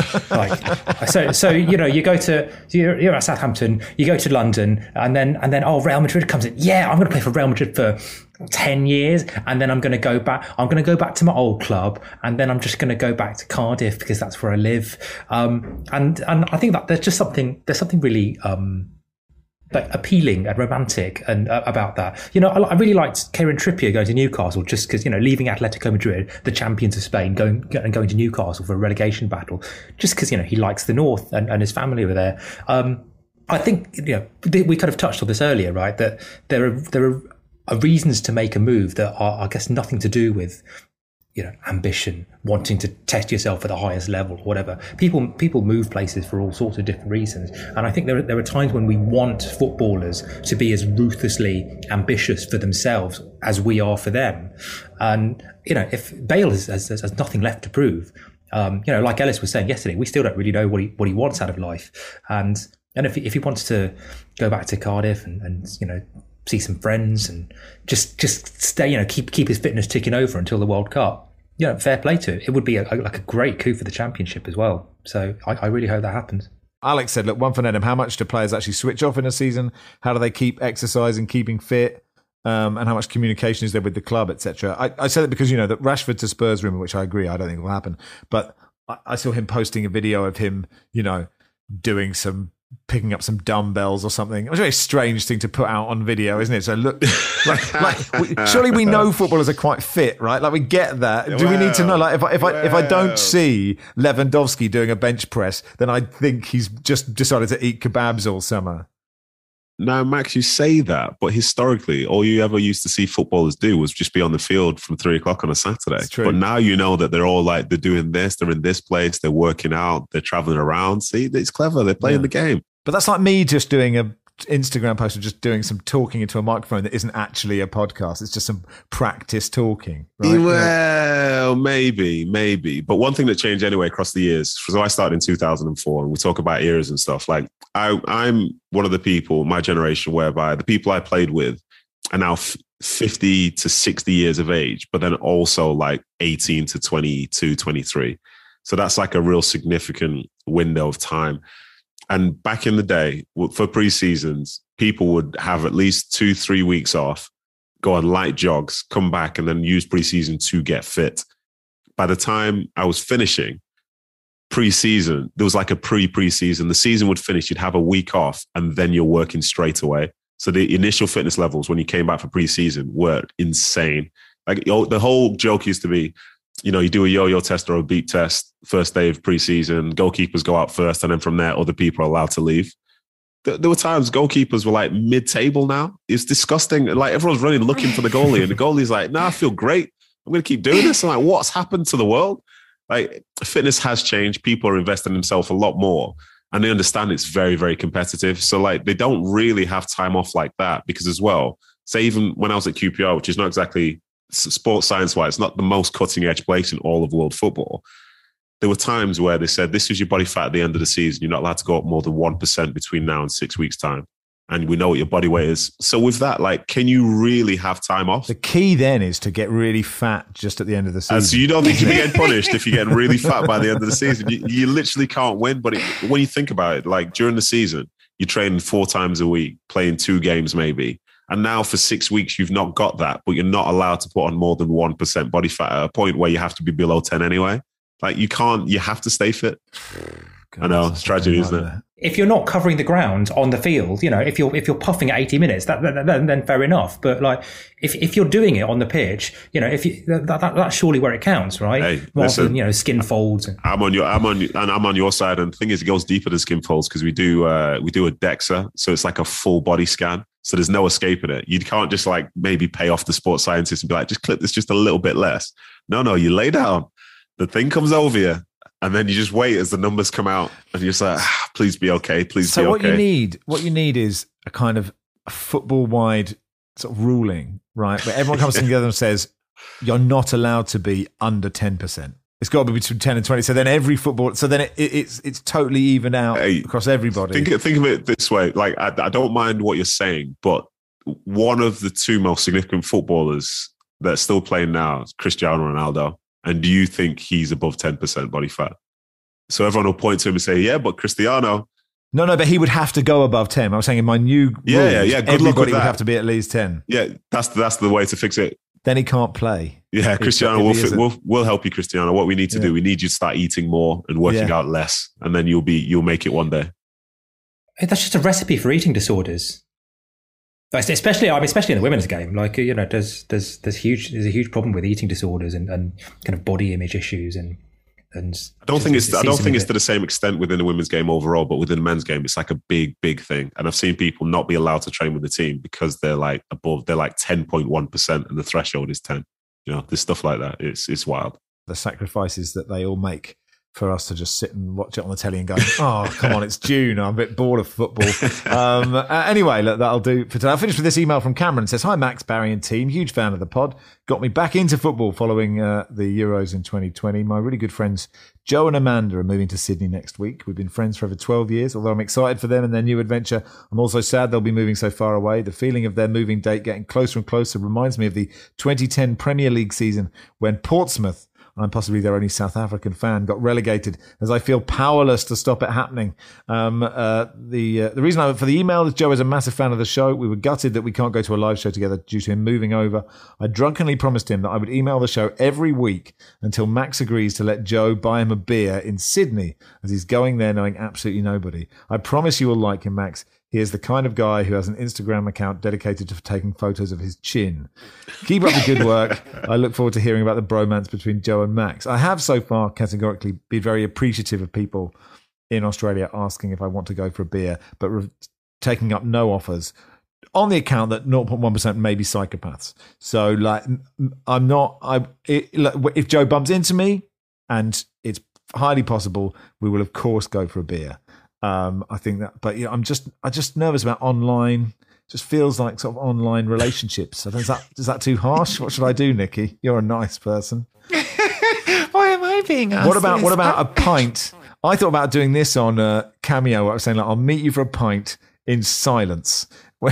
So you go to you're at Southampton, you go to London, and then Real Madrid comes in. Yeah, I'm going to play for Real Madrid for 10 years, and then I'm going to go back. I'm going to go back to my old club, and then I'm just going to go back to Cardiff because that's where I live. And I think that there's something really like appealing and romantic and about that. I really liked Kieran Trippier going to Newcastle just because, leaving Atletico Madrid, the champions of Spain, going to Newcastle for a relegation battle, just because, he likes the North and his family were there. I think, we kind of touched on this earlier, right? That there are reasons to make a move that are, I guess, nothing to do with, ambition, wanting to test yourself at the highest level, or whatever. People move places for all sorts of different reasons. And I think there are times when we want footballers to be as ruthlessly ambitious for themselves as we are for them. And, if Bale has nothing left to prove, like Ellis was saying yesterday, we still don't really know what he wants out of life. And if he wants to go back to Cardiff and see some friends and just stay, keep his fitness ticking over until the World Cup, fair play to it. It would be a great coup for the championship as well. So I really hope that happens. Alex said, look, one for Nedham, how much do players actually switch off in a season? How do they keep exercising, keeping fit? And how much communication is there with the club, etc.? I said it because, that Rashford to Spurs rumour, which I agree, I don't think will happen. But I saw him posting a video of him, picking up some dumbbells or something. It was a very strange thing to put out on video, isn't it? So look, surely we know footballers are quite fit, right? Like we get that. Do we need to know? Like if I don't see Lewandowski doing a bench press, then I think he's just decided to eat kebabs all summer. No, Max, you say that, but historically, all you ever used to see footballers do was just be on the field from 3:00 on a Saturday. But now you know that they're all like, they're doing this, they're in this place, they're working out, they're traveling around. See, it's clever. They're playing the game. But that's like me just doing a Instagram post of just doing some talking into a microphone that isn't actually a podcast. It's just some practice talking. Right? Well, maybe. But one thing that changed anyway across the years, so I started in 2004 and we talk about eras and stuff. Like I'm one of the people, my generation, whereby the people I played with are now 50 to 60 years of age, but then also like 18 to 22, 23. So that's like a real significant window of time. And back in the day, for pre-seasons, people would have at least 2-3 weeks off, go on light jogs, come back, and then use pre-season to get fit. By the time I was finishing pre-season, there was like a pre-season. The season would finish, you'd have a week off, and then you're working straight away. So the initial fitness levels when you came back for pre-season were insane. Like the whole joke used to be, you do a yo-yo test or a beep test first day of preseason, goalkeepers go out first, and then from there, other people are allowed to leave. There were times goalkeepers were like mid-table now. It's disgusting. Like everyone's running looking for the goalie, and the goalie's like, I feel great. I'm going to keep doing this. I'm like, what's happened to the world? Like fitness has changed. People are investing in themselves a lot more, and they understand it's very, very competitive. So like they don't really have time off like that because as well, say even when I was at QPR, which is not exactly sports science-wise, not the most cutting-edge place in all of world football, there were times where they said, this is your body fat at the end of the season. You're not allowed to go up more than 1% between now and 6 weeks' time. And we know what your body weight is. So with that, like, can you really have time off? The key then is to get really fat just at the end of the season. So you don't think you'll be getting punished if you're getting really fat by the end of the season. You literally can't win. But when you think about it, like during the season, you're training 4 times a week, playing 2 games maybe. And now for 6 weeks, you've not got that, but you're not allowed to put on more than 1% body fat at a point where you have to be below 10 anyway. Like you can't, you have to stay fit. God, I know, it's tragedy, isn't it? If you're not covering the ground on the field, if you're puffing at 80 minutes, then fair enough. But like, if you're doing it on the pitch, that's surely where it counts, right? Hey, rather than skin folds. I'm on your side, and the thing is, it goes deeper than skin folds because we do a DEXA, so it's like a full body scan. So there's no escaping it. You can't just like maybe pay off the sports scientist and be like, just clip this just a little bit less. No, you lay down, the thing comes over you, and then you just wait as the numbers come out, and you're just like, please be okay, please be okay. So what you need is a kind of a football-wide sort of ruling, right? Where everyone comes together and says, you're not allowed to be under 10%. It's got to be between 10 and 20. So then it's totally even out across everybody. Think of it this way. Like, I don't mind what you're saying, but one of the two most significant footballers that are still playing now is Cristiano Ronaldo. And do you think he's above 10% body fat? So everyone will point to him and say, yeah, but Cristiano. No, but he would have to go above 10. I was saying in my new rules, everybody would have to be at least 10. Yeah, that's the way to fix it. Then he can't play. Yeah, Cristiano, we'll help you, Cristiano. What we need to do, we need you to start eating more and working out less, and then you'll make it one day. That's just a recipe for eating disorders. Especially in the women's game. Like, there's a huge problem with eating disorders and kind of body image issues and I don't think it's to the same extent within the women's game overall, but within the men's game, it's like a big thing. And I've seen people not be allowed to train with the team because they're like 10.1% and the threshold is 10. There's stuff like that. It's wild. The sacrifices that they all make for us to just sit and watch it on the telly and go, oh, come on, it's June. I'm a bit bored of football. Anyway, look, that'll do for today. I'll finish with this email from Cameron. It says, hi, Max, Barry and team. Huge fan of the pod. Got me back into football following the Euros in 2020. My really good friends, Joe and Amanda, are moving to Sydney next week. We've been friends for over 12 years. Although I'm excited for them and their new adventure, I'm also sad they'll be moving so far away. The feeling of their moving date getting closer and closer reminds me of the 2010 Premier League season when Portsmouth, I'm possibly their only South African fan, got relegated, as I feel powerless to stop it happening. The reason for the email is Joe is a massive fan of the show. We were gutted that we can't go to a live show together due to him moving over. I drunkenly promised him that I would email the show every week until Max agrees to let Joe buy him a beer in Sydney, as he's going there knowing absolutely nobody. I promise you will like him, Max. He is the kind of guy who has an Instagram account dedicated to taking photos of his chin. Keep up the good work. I look forward to hearing about the bromance between Joe and Max. I have so far categorically been very appreciative of people in Australia asking if I want to go for a beer, but taking up no offers on the account that 0.1% may be psychopaths. So, like, if Joe bumps into me, and it's highly possible, we will of course go for a beer. I think that, but I'm just nervous about online. Just feels like sort of online relationships. So is that too harsh? What should I do, Nikki? You're a nice person. Why am I being asked? What about a pint? I thought about doing this on Cameo. I was saying, like, I'll meet you for a pint in silence. Where,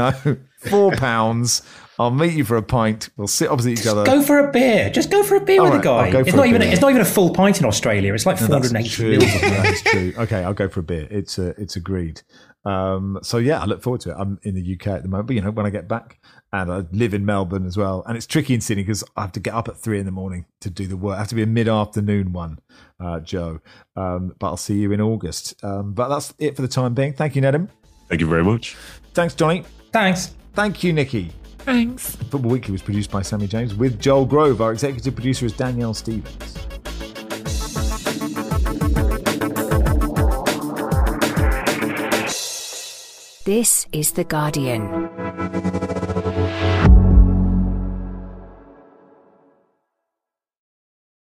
£4. I'll meet you for a pint. We'll sit opposite each other. Go for a beer. Just go for a beer with a guy. It's not even a full pint in Australia. It's like 480 mils. That's true. Okay, I'll go for a beer. It's agreed. So yeah, I look forward to it. I'm in the UK at the moment, but when I get back, and I live in Melbourne as well, and it's tricky in Sydney because I have to get up at 3 a.m. to do the work. I have to be a mid-afternoon one, Joe. But I'll see you in August. But that's it for the time being. Thank you, Nedim. Thank you very much. Thanks, Johnny. Thanks. Thank you, Nikki. Thanks. Football Weekly was produced by Sammy James with Joel Grove. Our executive producer is Danielle Stevens. This is The Guardian.